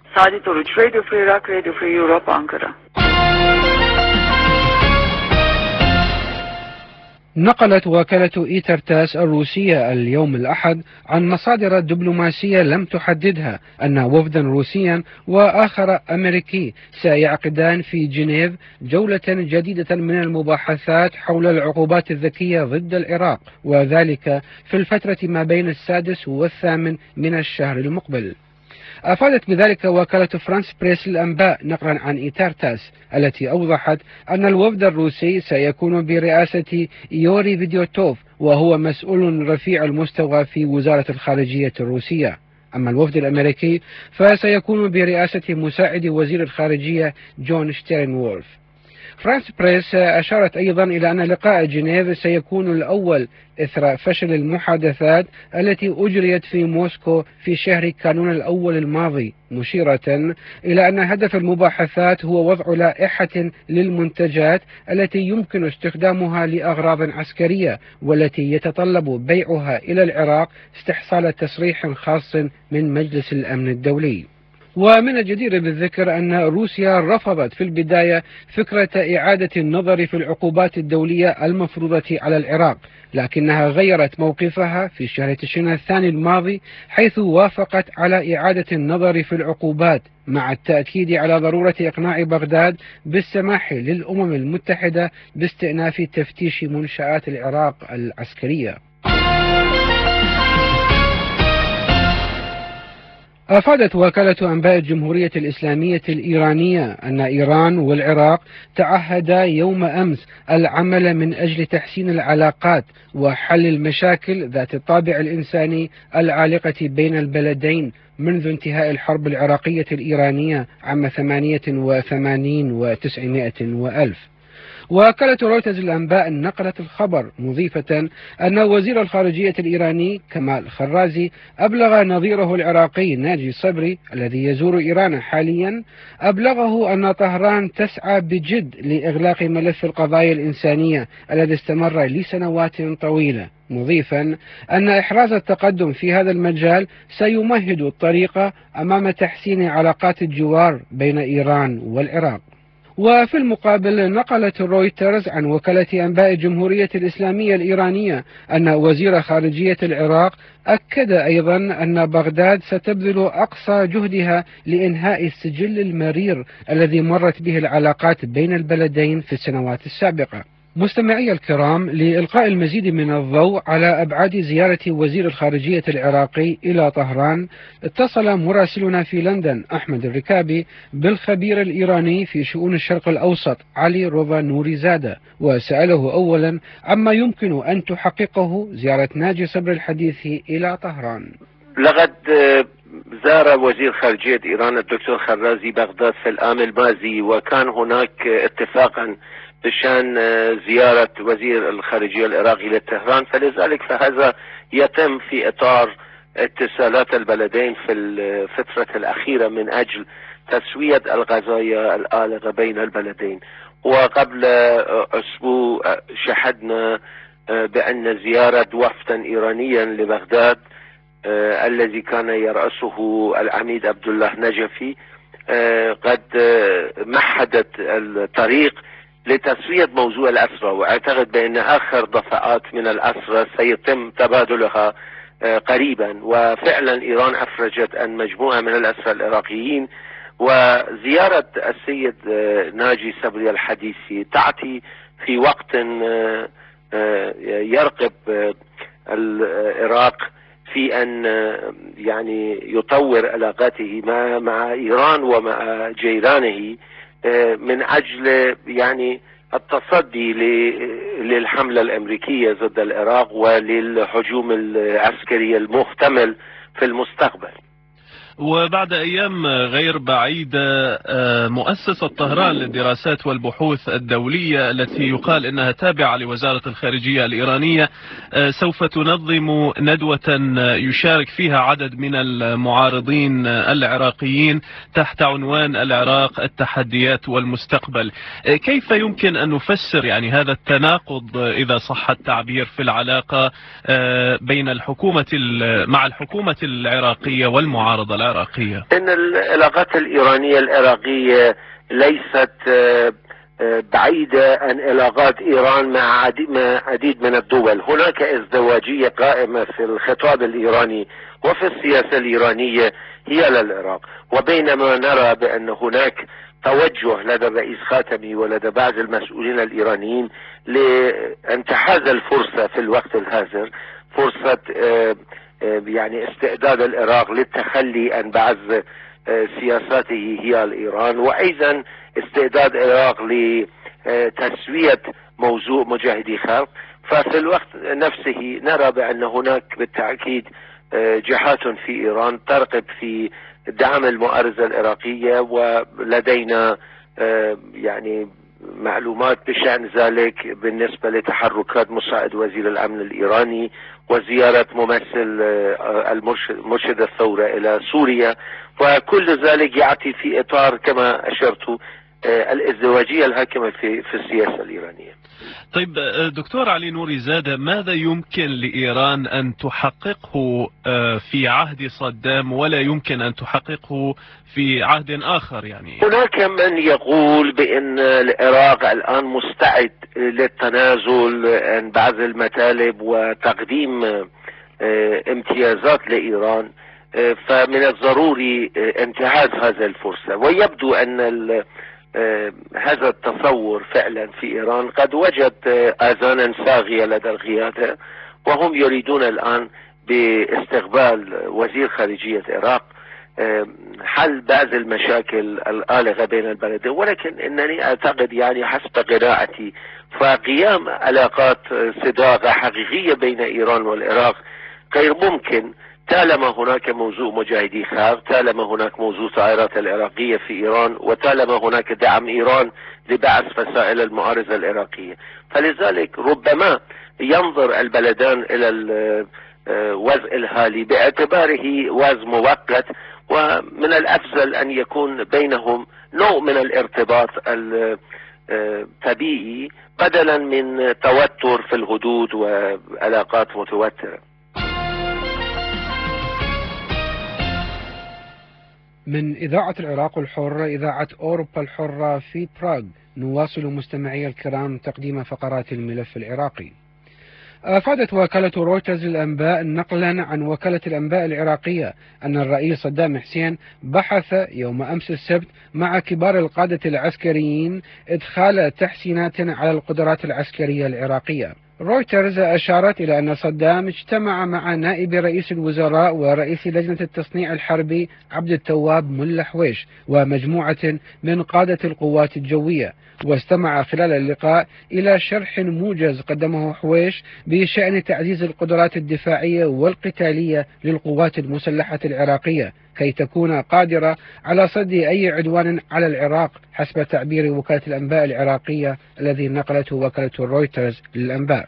نقلت وكالة إيترتاس الروسية اليوم الأحد عن مصادر دبلوماسية لم تحددها أن وفدا روسيا وآخر أمريكي سيعقدان في جنيف جولة جديدة من المباحثات حول العقوبات الذكية ضد العراق، وذلك في الفترة ما بين السادس والثامن من الشهر المقبل. أفادت بذلك وكالة فرانس بريس للأنباء نقلا عن إيترتاس التي أوضحت أن الوفد الروسي سيكون برئاسة يوري فيديوتوف، وهو مسؤول رفيع المستوى في وزارة الخارجية الروسية. أما الوفد الأمريكي فسيكون برئاسة مساعد وزير الخارجية جون شتيرن وولف. فرانس بريس أشارت أيضا إلى أن لقاء جنيف سيكون الأول إثر فشل المحادثات التي أجريت في موسكو في شهر كانون الأول الماضي، مشيرة إلى أن هدف المباحثات هو وضع لائحة للمنتجات التي يمكن استخدامها لأغراض عسكرية والتي يتطلب بيعها إلى العراق استحصال تصريح خاص من مجلس الأمن الدولي. ومن الجدير بالذكر أن روسيا رفضت في البداية فكرة إعادة النظر في العقوبات الدولية المفروضة على العراق، لكنها غيرت موقفها في شهر تشرين الثاني الماضي، حيث وافقت على إعادة النظر في العقوبات مع التأكيد على ضرورة إقناع بغداد بالسماح للأمم المتحدة باستئناف تفتيش منشآت العراق العسكرية. أفادت وكالة أنباء الجمهورية الإسلامية الإيرانية أن إيران والعراق تعهدا يوم أمس العمل من أجل تحسين العلاقات وحل المشاكل ذات الطابع الإنساني العالقة بين البلدين منذ انتهاء الحرب العراقية الإيرانية عام ثمانية وثمانين وتسعمائة وألف. وكالة رويترز الأنباء نقلت الخبر مضيفة أن وزير الخارجية الإيراني كمال خرازي أبلغ نظيره العراقي ناجي صبري الذي يزور إيران حاليا، أبلغه أن طهران تسعى بجد لإغلاق ملف القضايا الإنسانية الذي استمر لسنوات طويلة، مضيفا أن إحراز التقدم في هذا المجال سيمهد الطريق أمام تحسين علاقات الجوار بين إيران والعراق. وفي المقابل نقلت رويترز عن وكالة أنباء الجمهورية الإسلامية الإيرانية أن وزير خارجية العراق أكد أيضا أن بغداد ستبذل أقصى جهدها لإنهاء السجل المرير الذي مرت به العلاقات بين البلدين في السنوات السابقة. مستمعي الكرام، لإلقاء المزيد من الضوء على أبعاد زيارة وزير الخارجية العراقي إلى طهران، اتصل مراسلنا في لندن أحمد الركابي بالخبير الإيراني في شؤون الشرق الأوسط علي رضا نوري زادة، وسأله أولا عما يمكن أن تحققه زيارة ناجي صبري الحديث إلى طهران. لقد زار وزير خارجية إيران الدكتور خرازي بغداد في العام الماضي، وكان هناك اتفاقا بشان زيارة وزير الخارجية العراقي لطهران، فلذلك فهذا يتم في إطار اتصالات البلدين في الفترة الأخيرة من أجل تسوية القضايا الآلغة بين البلدين. وقبل أسبوع شهدنا بأن زيارة وفدا إيرانيا لبغداد الذي كان يرأسه العميد عبد الله نجفي قد مهدت الطريق لتسوية موضوع الأسرى، وأعتقد بأن آخر دفعات من الأسرى سيتم تبادلها قريبا. وفعلا إيران أفرجت عن مجموعة من الأسرى العراقيين، وزيارة السيد ناجي صبري الحديثي تأتي في وقت يرقب العراق في أن يعني يطور علاقاته مع مع إيران ومع جيرانه من أجل يعني التصدي للحملة الأمريكية ضد العراق وللهجوم العسكري المحتمل في المستقبل. وبعد أيام غير بعيدة مؤسسة طهران للدراسات والبحوث الدولية التي يقال أنها تابعة لوزارة الخارجية الإيرانية سوف تنظم ندوة يشارك فيها عدد من المعارضين العراقيين تحت عنوان العراق التحديات والمستقبل. كيف يمكن أن نفسر يعني هذا التناقض إذا صح التعبير في العلاقة بين الحكومة مع الحكومة العراقية والمعارضة العراقية؟ إن العلاقات الإيرانية العراقية ليست بعيدة عن علاقات إيران مع عديد من الدول. هناك ازدواجية قائمة في الخطاب الإيراني وفي السياسة الإيرانية هي للعراق، وبينما نرى بأن هناك توجه لدى الرئيس خاتمي ولدى بعض المسؤولين الإيرانيين لانتهاز الفرصة في الوقت الحاضر، فرصة يعني استعداد العراق للتخلي عن بعض سياساته هي الإيران، وأيضا استعداد العراق لتسوية موضوع مجاهدي خلق. ففي الوقت نفسه نرى بأن هناك بالتأكيد جهات في إيران ترغب في دعم المعارضة العراقية، ولدينا يعني معلومات بشأن ذلك بالنسبة لتحركات مساعد وزير الأمن الإيراني وزيارة ممثل المرشد الثورة إلى سوريا، وكل ذلك يأتي في إطار كما أشرت الازدواجية الحاكمة في في السياسة الإيرانية. طيب دكتور علي نوري زادة، ماذا يمكن لإيران أن تحققه في عهد صدام ولا يمكن أن تحققه في عهد آخر؟ يعني هناك من يقول بأن العراق الآن مستعد للتنازل عن بعض المطالب وتقديم امتيازات لإيران، فمن الضروري انتهاز هذه الفرصة. ويبدو أن هذا التصور فعلا في إيران قد وجد آذانا صاغية لدى القيادة، وهم يريدون الآن باستقبال وزير خارجية العراق حل بعض المشاكل الآلغة بين البلدين. ولكن إنني أعتقد يعني حسب قراءتي فقيام علاقات صداقة حقيقية بين إيران والعراق غير ممكن طالما هناك موضوع مجاهدي خلق، طالما هناك موضوع طائرات العراقية في إيران، وطالما هناك دعم إيران لبعض فصائل المعارضة العراقية. فلذلك ربما ينظر البلدان إلى الوضع الحالي باعتباره وضع مؤقت، ومن الأفضل أن يكون بينهم نوع من الارتباط الطبيعي بدلا من توتر في الحدود وعلاقات متوترة. من إذاعة العراق الحرة، إذاعة أوروبا الحرة في براغ، نواصل مستمعي الكرام تقديم فقرات الملف العراقي. أفادت وكالة رويترز للأنباء نقلا عن وكالة الأنباء العراقية أن الرئيس صدام حسين بحث يوم أمس السبت مع كبار القادة العسكريين إدخال تحسينات على القدرات العسكرية العراقية. رويترز أشارت إلى أن صدام اجتمع مع نائب رئيس الوزراء ورئيس لجنة التصنيع الحربي عبد التواب ملا حويش ومجموعة من قادة القوات الجوية، واستمع خلال اللقاء إلى شرح موجز قدمه حويش بشأن تعزيز القدرات الدفاعية والقتالية للقوات المسلحة العراقية كي تكون قادرة على صد أي عدوان على العراق حسب تعبير وكالة الأنباء العراقية الذي نقلته وكالة رويترز للأنباء.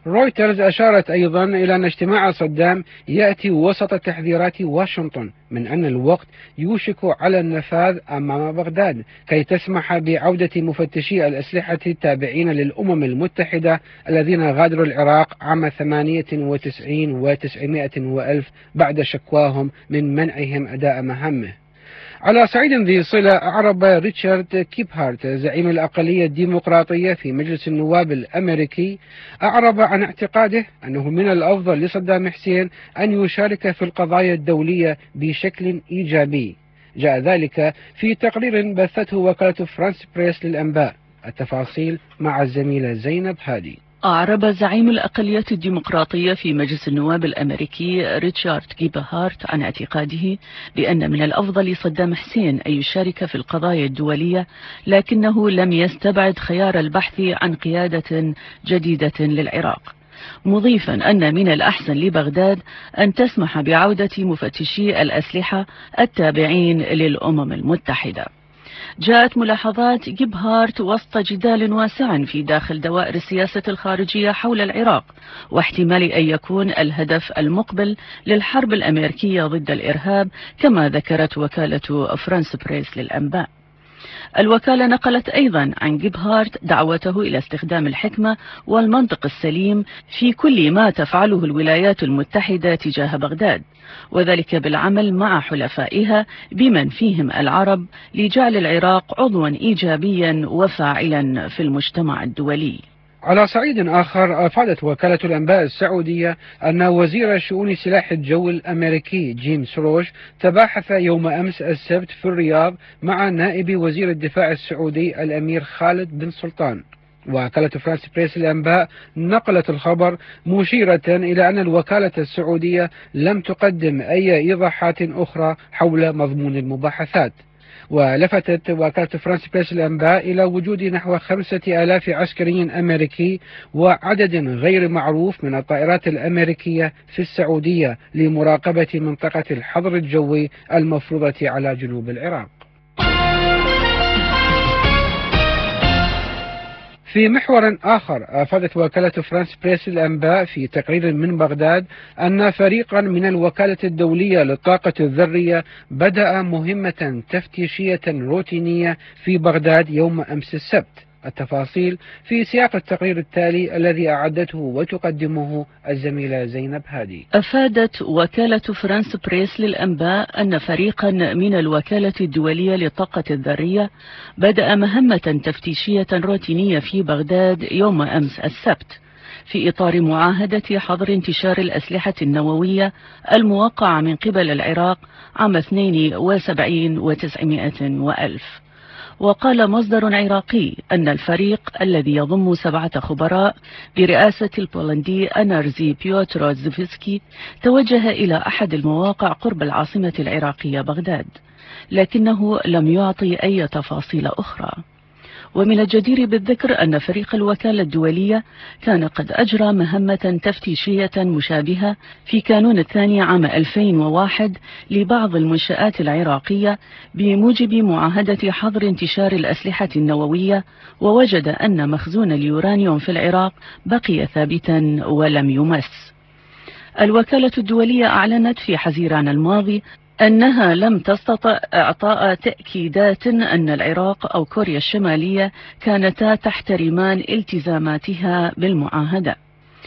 رويترز أشارت أيضا إلى أن اجتماع صدام يأتي وسط تحذيرات واشنطن من أن الوقت يوشك على النفاذ أمام بغداد كي تسمح بعودة مفتشي الأسلحة التابعين للأمم المتحدة الذين غادروا العراق عام ثمانية وتسعين وتسعمائة وألف بعد شكواهم من منعهم أداء مهامه. على صعيد ذي صلة، أعرب ريتشارد كيبهارت زعيم الأقلية الديمقراطية في مجلس النواب الأمريكي أعرب عن اعتقاده أنه من الأفضل لصدام حسين أن يشارك في القضايا الدولية بشكل إيجابي. جاء ذلك في تقرير بثته وكالة فرانس بريس للأنباء. التفاصيل مع الزميلة زينب هادي. أعرب زعيم الأقلية الديمقراطية في مجلس النواب الأمريكي ريتشارد كيبهارت عن اعتقاده بأن من الأفضل لصدام حسين أن يشارك في القضايا الدولية، لكنه لم يستبعد خيار البحث عن قيادة جديدة للعراق، مضيفا أن من الأحسن لبغداد أن تسمح بعودة مفتشي الأسلحة التابعين للأمم المتحدة. جاءت ملاحظات جيبهارت وسط جدال واسع في داخل دوائر السياسة الخارجية حول العراق واحتمال أن يكون الهدف المقبل للحرب الأمريكية ضد الإرهاب، كما ذكرت وكالة فرانس بريس للأنباء. الوكالة نقلت أيضا عن جيبهارت دعوته إلى استخدام الحكمة والمنطق السليم في كل ما تفعله الولايات المتحدة تجاه بغداد، وذلك بالعمل مع حلفائها بمن فيهم العرب لجعل العراق عضوا إيجابيا وفاعلا في المجتمع الدولي. على صعيد آخر، أفادت وكالة الأنباء السعودية أن وزير شؤون سلاح الجو الأمريكي جيمس روش تباحث يوم أمس السبت في الرياض مع نائب وزير الدفاع السعودي الأمير خالد بن سلطان. وكالة فرانس بريس الأنباء نقلت الخبر مشيرة إلى أن الوكالة السعودية لم تقدم أي إيضاحات أخرى حول مضمون المباحثات. ولفتت وكالة فرانس بريس الأنباء إلى وجود نحو خمسة آلاف عسكري أمريكي وعدد غير معروف من الطائرات الأمريكية في السعودية لمراقبة منطقة الحظر الجوي المفروضة على جنوب العراق. في محور آخر، أفادت وكالة فرانس بريس الأنباء في تقرير من بغداد أن فريقا من الوكالة الدولية للطاقة الذرية بدأ مهمة تفتيشية روتينية في بغداد يوم أمس السبت. التفاصيل في سياق التقرير التالي الذي أعدته وتقدمه الزميلة زينب هادي. أفادت وكالة فرانس بريس للأنباء أن فريقا من الوكالة الدولية للطاقة الذرية بدأ مهمة تفتيشية روتينية في بغداد يوم أمس السبت في إطار معاهدة حظر انتشار الأسلحة النووية الموقعة من قبل العراق عام اثنين وسبعين وتسعمائة وألف. وقال مصدر عراقي أن الفريق الذي يضم سبعة خبراء برئاسة البولندي أنارزي بيوترو زيفسكي توجه إلى أحد المواقع قرب العاصمة العراقية بغداد، لكنه لم يعطي أي تفاصيل أخرى. ومن الجدير بالذكر أن فريق الوكالة الدولية كان قد أجرى مهمة تفتيشية مشابهة في كانون الثاني عام ألفين وواحد لبعض المنشآت العراقية بموجب معاهدة حظر انتشار الأسلحة النووية، ووجد أن مخزون اليورانيوم في العراق بقي ثابتا ولم يمس. الوكالة الدولية أعلنت في حزيران الماضي أنها لم تستطع إعطاء تأكيدات أن العراق أو كوريا الشمالية كانتا تحترمان التزاماتها بالمعاهدة.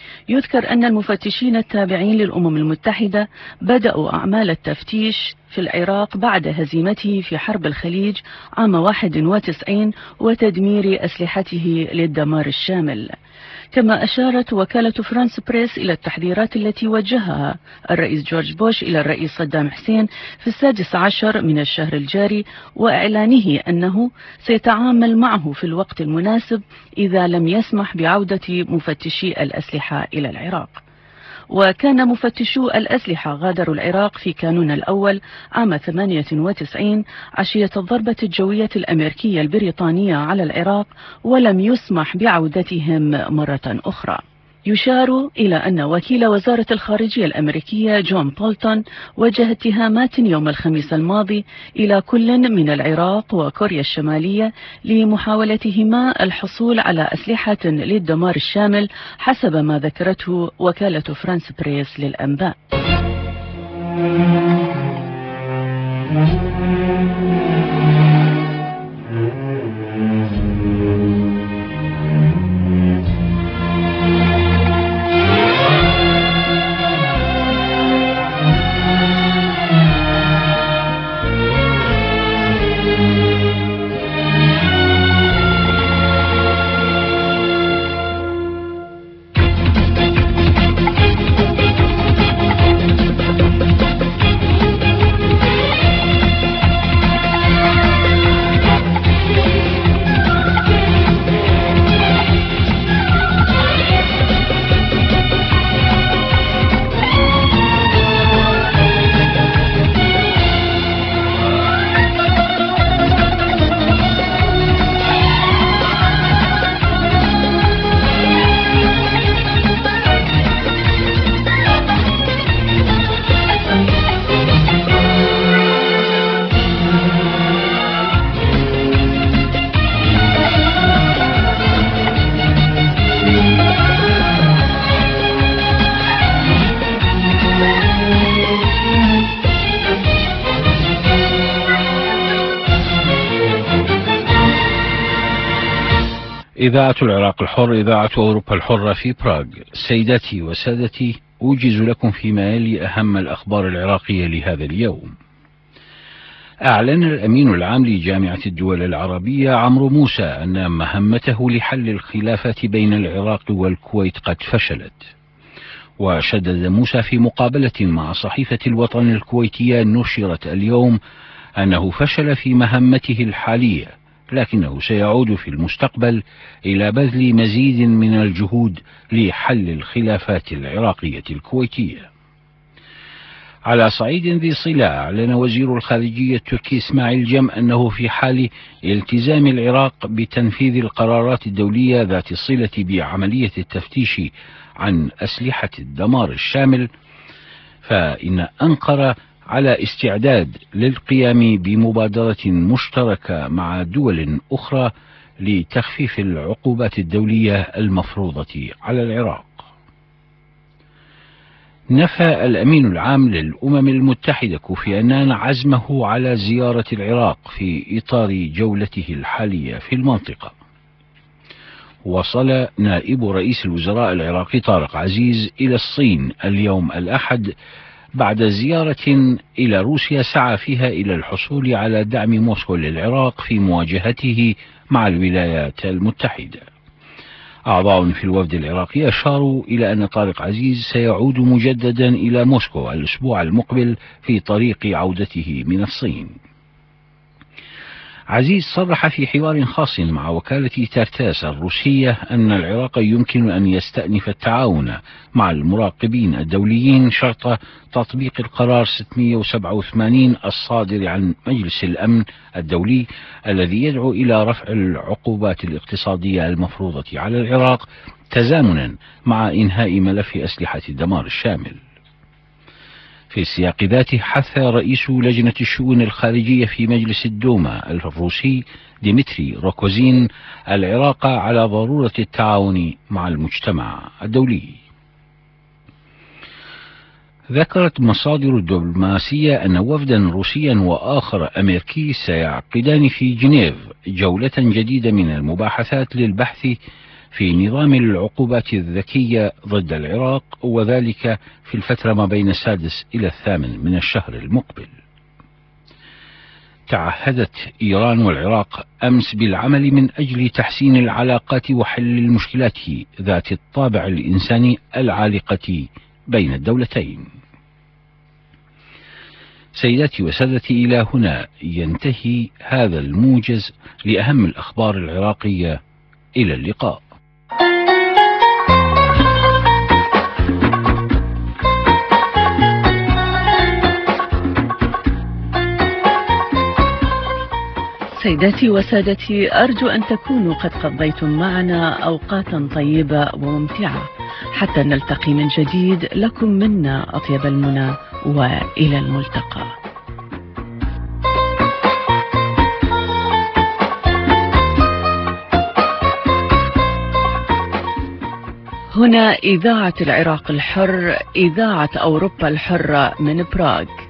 يذكر أن المفتشين التابعين للأمم المتحدة بدأوا أعمال التفتيش في العراق بعد هزيمته في حرب الخليج عام واحد وتسعين وتدمير أسلحته للدمار الشامل. كما أشارت وكالة فرانس بريس إلى التحذيرات التي وجهها الرئيس جورج بوش إلى الرئيس صدام حسين في السادس عشر من الشهر الجاري، وإعلانه أنه سيتعامل معه في الوقت المناسب إذا لم يسمح بعودة مفتشي الأسلحة إلى العراق. وكان مفتشو الأسلحة غادروا العراق في كانون الأول عام ثمانية وتسعين عشية الضربة الجوية الأمريكية البريطانية على العراق، ولم يسمح بعودتهم مرة أخرى. يشار إلى أن وكيل وزارة الخارجية الأمريكية جون بولتون وجه اتهامات يوم الخميس الماضي إلى كل من العراق وكوريا الشمالية لمحاولتهما الحصول على أسلحة للدمار الشامل حسب ما ذكرته وكالة فرانس بريس للأنباء. إذاعة العراق الحر، إذاعة أوروبا الحرة في براغ. سيداتي وسادتي، أوجز لكم فيما يلي أهم الأخبار العراقية لهذا اليوم. أعلن الأمين العام لجامعة الدول العربية عمرو موسى أن مهمته لحل الخلافات بين العراق والكويت قد فشلت. وشدد موسى في مقابلة مع صحيفة الوطن الكويتية نشرت اليوم أنه فشل في مهمته الحالية، لكنه سيعود في المستقبل إلى بذل مزيد من الجهود لحل الخلافات العراقية الكويتية. على صعيد ذي صلة، أعلن وزير الخارجية التركي إسماعيل جم أنه في حال التزام العراق بتنفيذ القرارات الدولية ذات الصلة بعملية التفتيش عن أسلحة الدمار الشامل، فإن أنقرة على استعداد للقيام بمبادرة مشتركة مع دول أخرى لتخفيف العقوبات الدولية المفروضة على العراق. نفى الأمين العام للأمم المتحدة كوفي أنان عزمه على زيارة العراق في إطار جولته الحالية في المنطقة. وصل نائب رئيس الوزراء العراقي طارق عزيز إلى الصين اليوم الأحد بعد زيارة إلى روسيا سعى فيها إلى الحصول على دعم موسكو للعراق في مواجهته مع الولايات المتحدة. أعضاء في الوفد العراقي أشاروا إلى أن طارق عزيز سيعود مجددا إلى موسكو الأسبوع المقبل في طريق عودته من الصين. عزيز صرح في حوار خاص مع وكالة تارتاس الروسية أن العراق يمكن أن يستأنف التعاون مع المراقبين الدوليين شرط تطبيق القرار ستمئة وسبعة وثمانين الصادر عن مجلس الأمن الدولي الذي يدعو إلى رفع العقوبات الاقتصادية المفروضة على العراق تزامنا مع إنهاء ملف أسلحة الدمار الشامل. في السياق ذاته، حث رئيس لجنة الشؤون الخارجية في مجلس الدوما الروسي ديمتري روكوزين العراق على ضرورة التعاون مع المجتمع الدولي. ذكرت مصادر دبلوماسية أن وفدا روسيا وآخر أمريكي سيعقدان في جنيف جولة جديدة من المباحثات للبحث في نظام العقوبات الذكية ضد العراق، وذلك في الفترة ما بين السادس إلى الثامن من الشهر المقبل. تعهدت إيران والعراق أمس بالعمل من أجل تحسين العلاقات وحل المشكلات ذات الطابع الإنساني العالقة بين الدولتين. سيداتي وسادتي، إلى هنا ينتهي هذا الموجز لأهم الأخبار العراقية. إلى اللقاء. سيداتي وسادتي، أرجو أن تكونوا قد قضيتم معنا أوقاتا طيبة وممتعة. حتى نلتقي من جديد، لكم منا أطيب المنى وإلى الملتقى. هنا إذاعة العراق الحر، إذاعة أوروبا الحرة من براغ.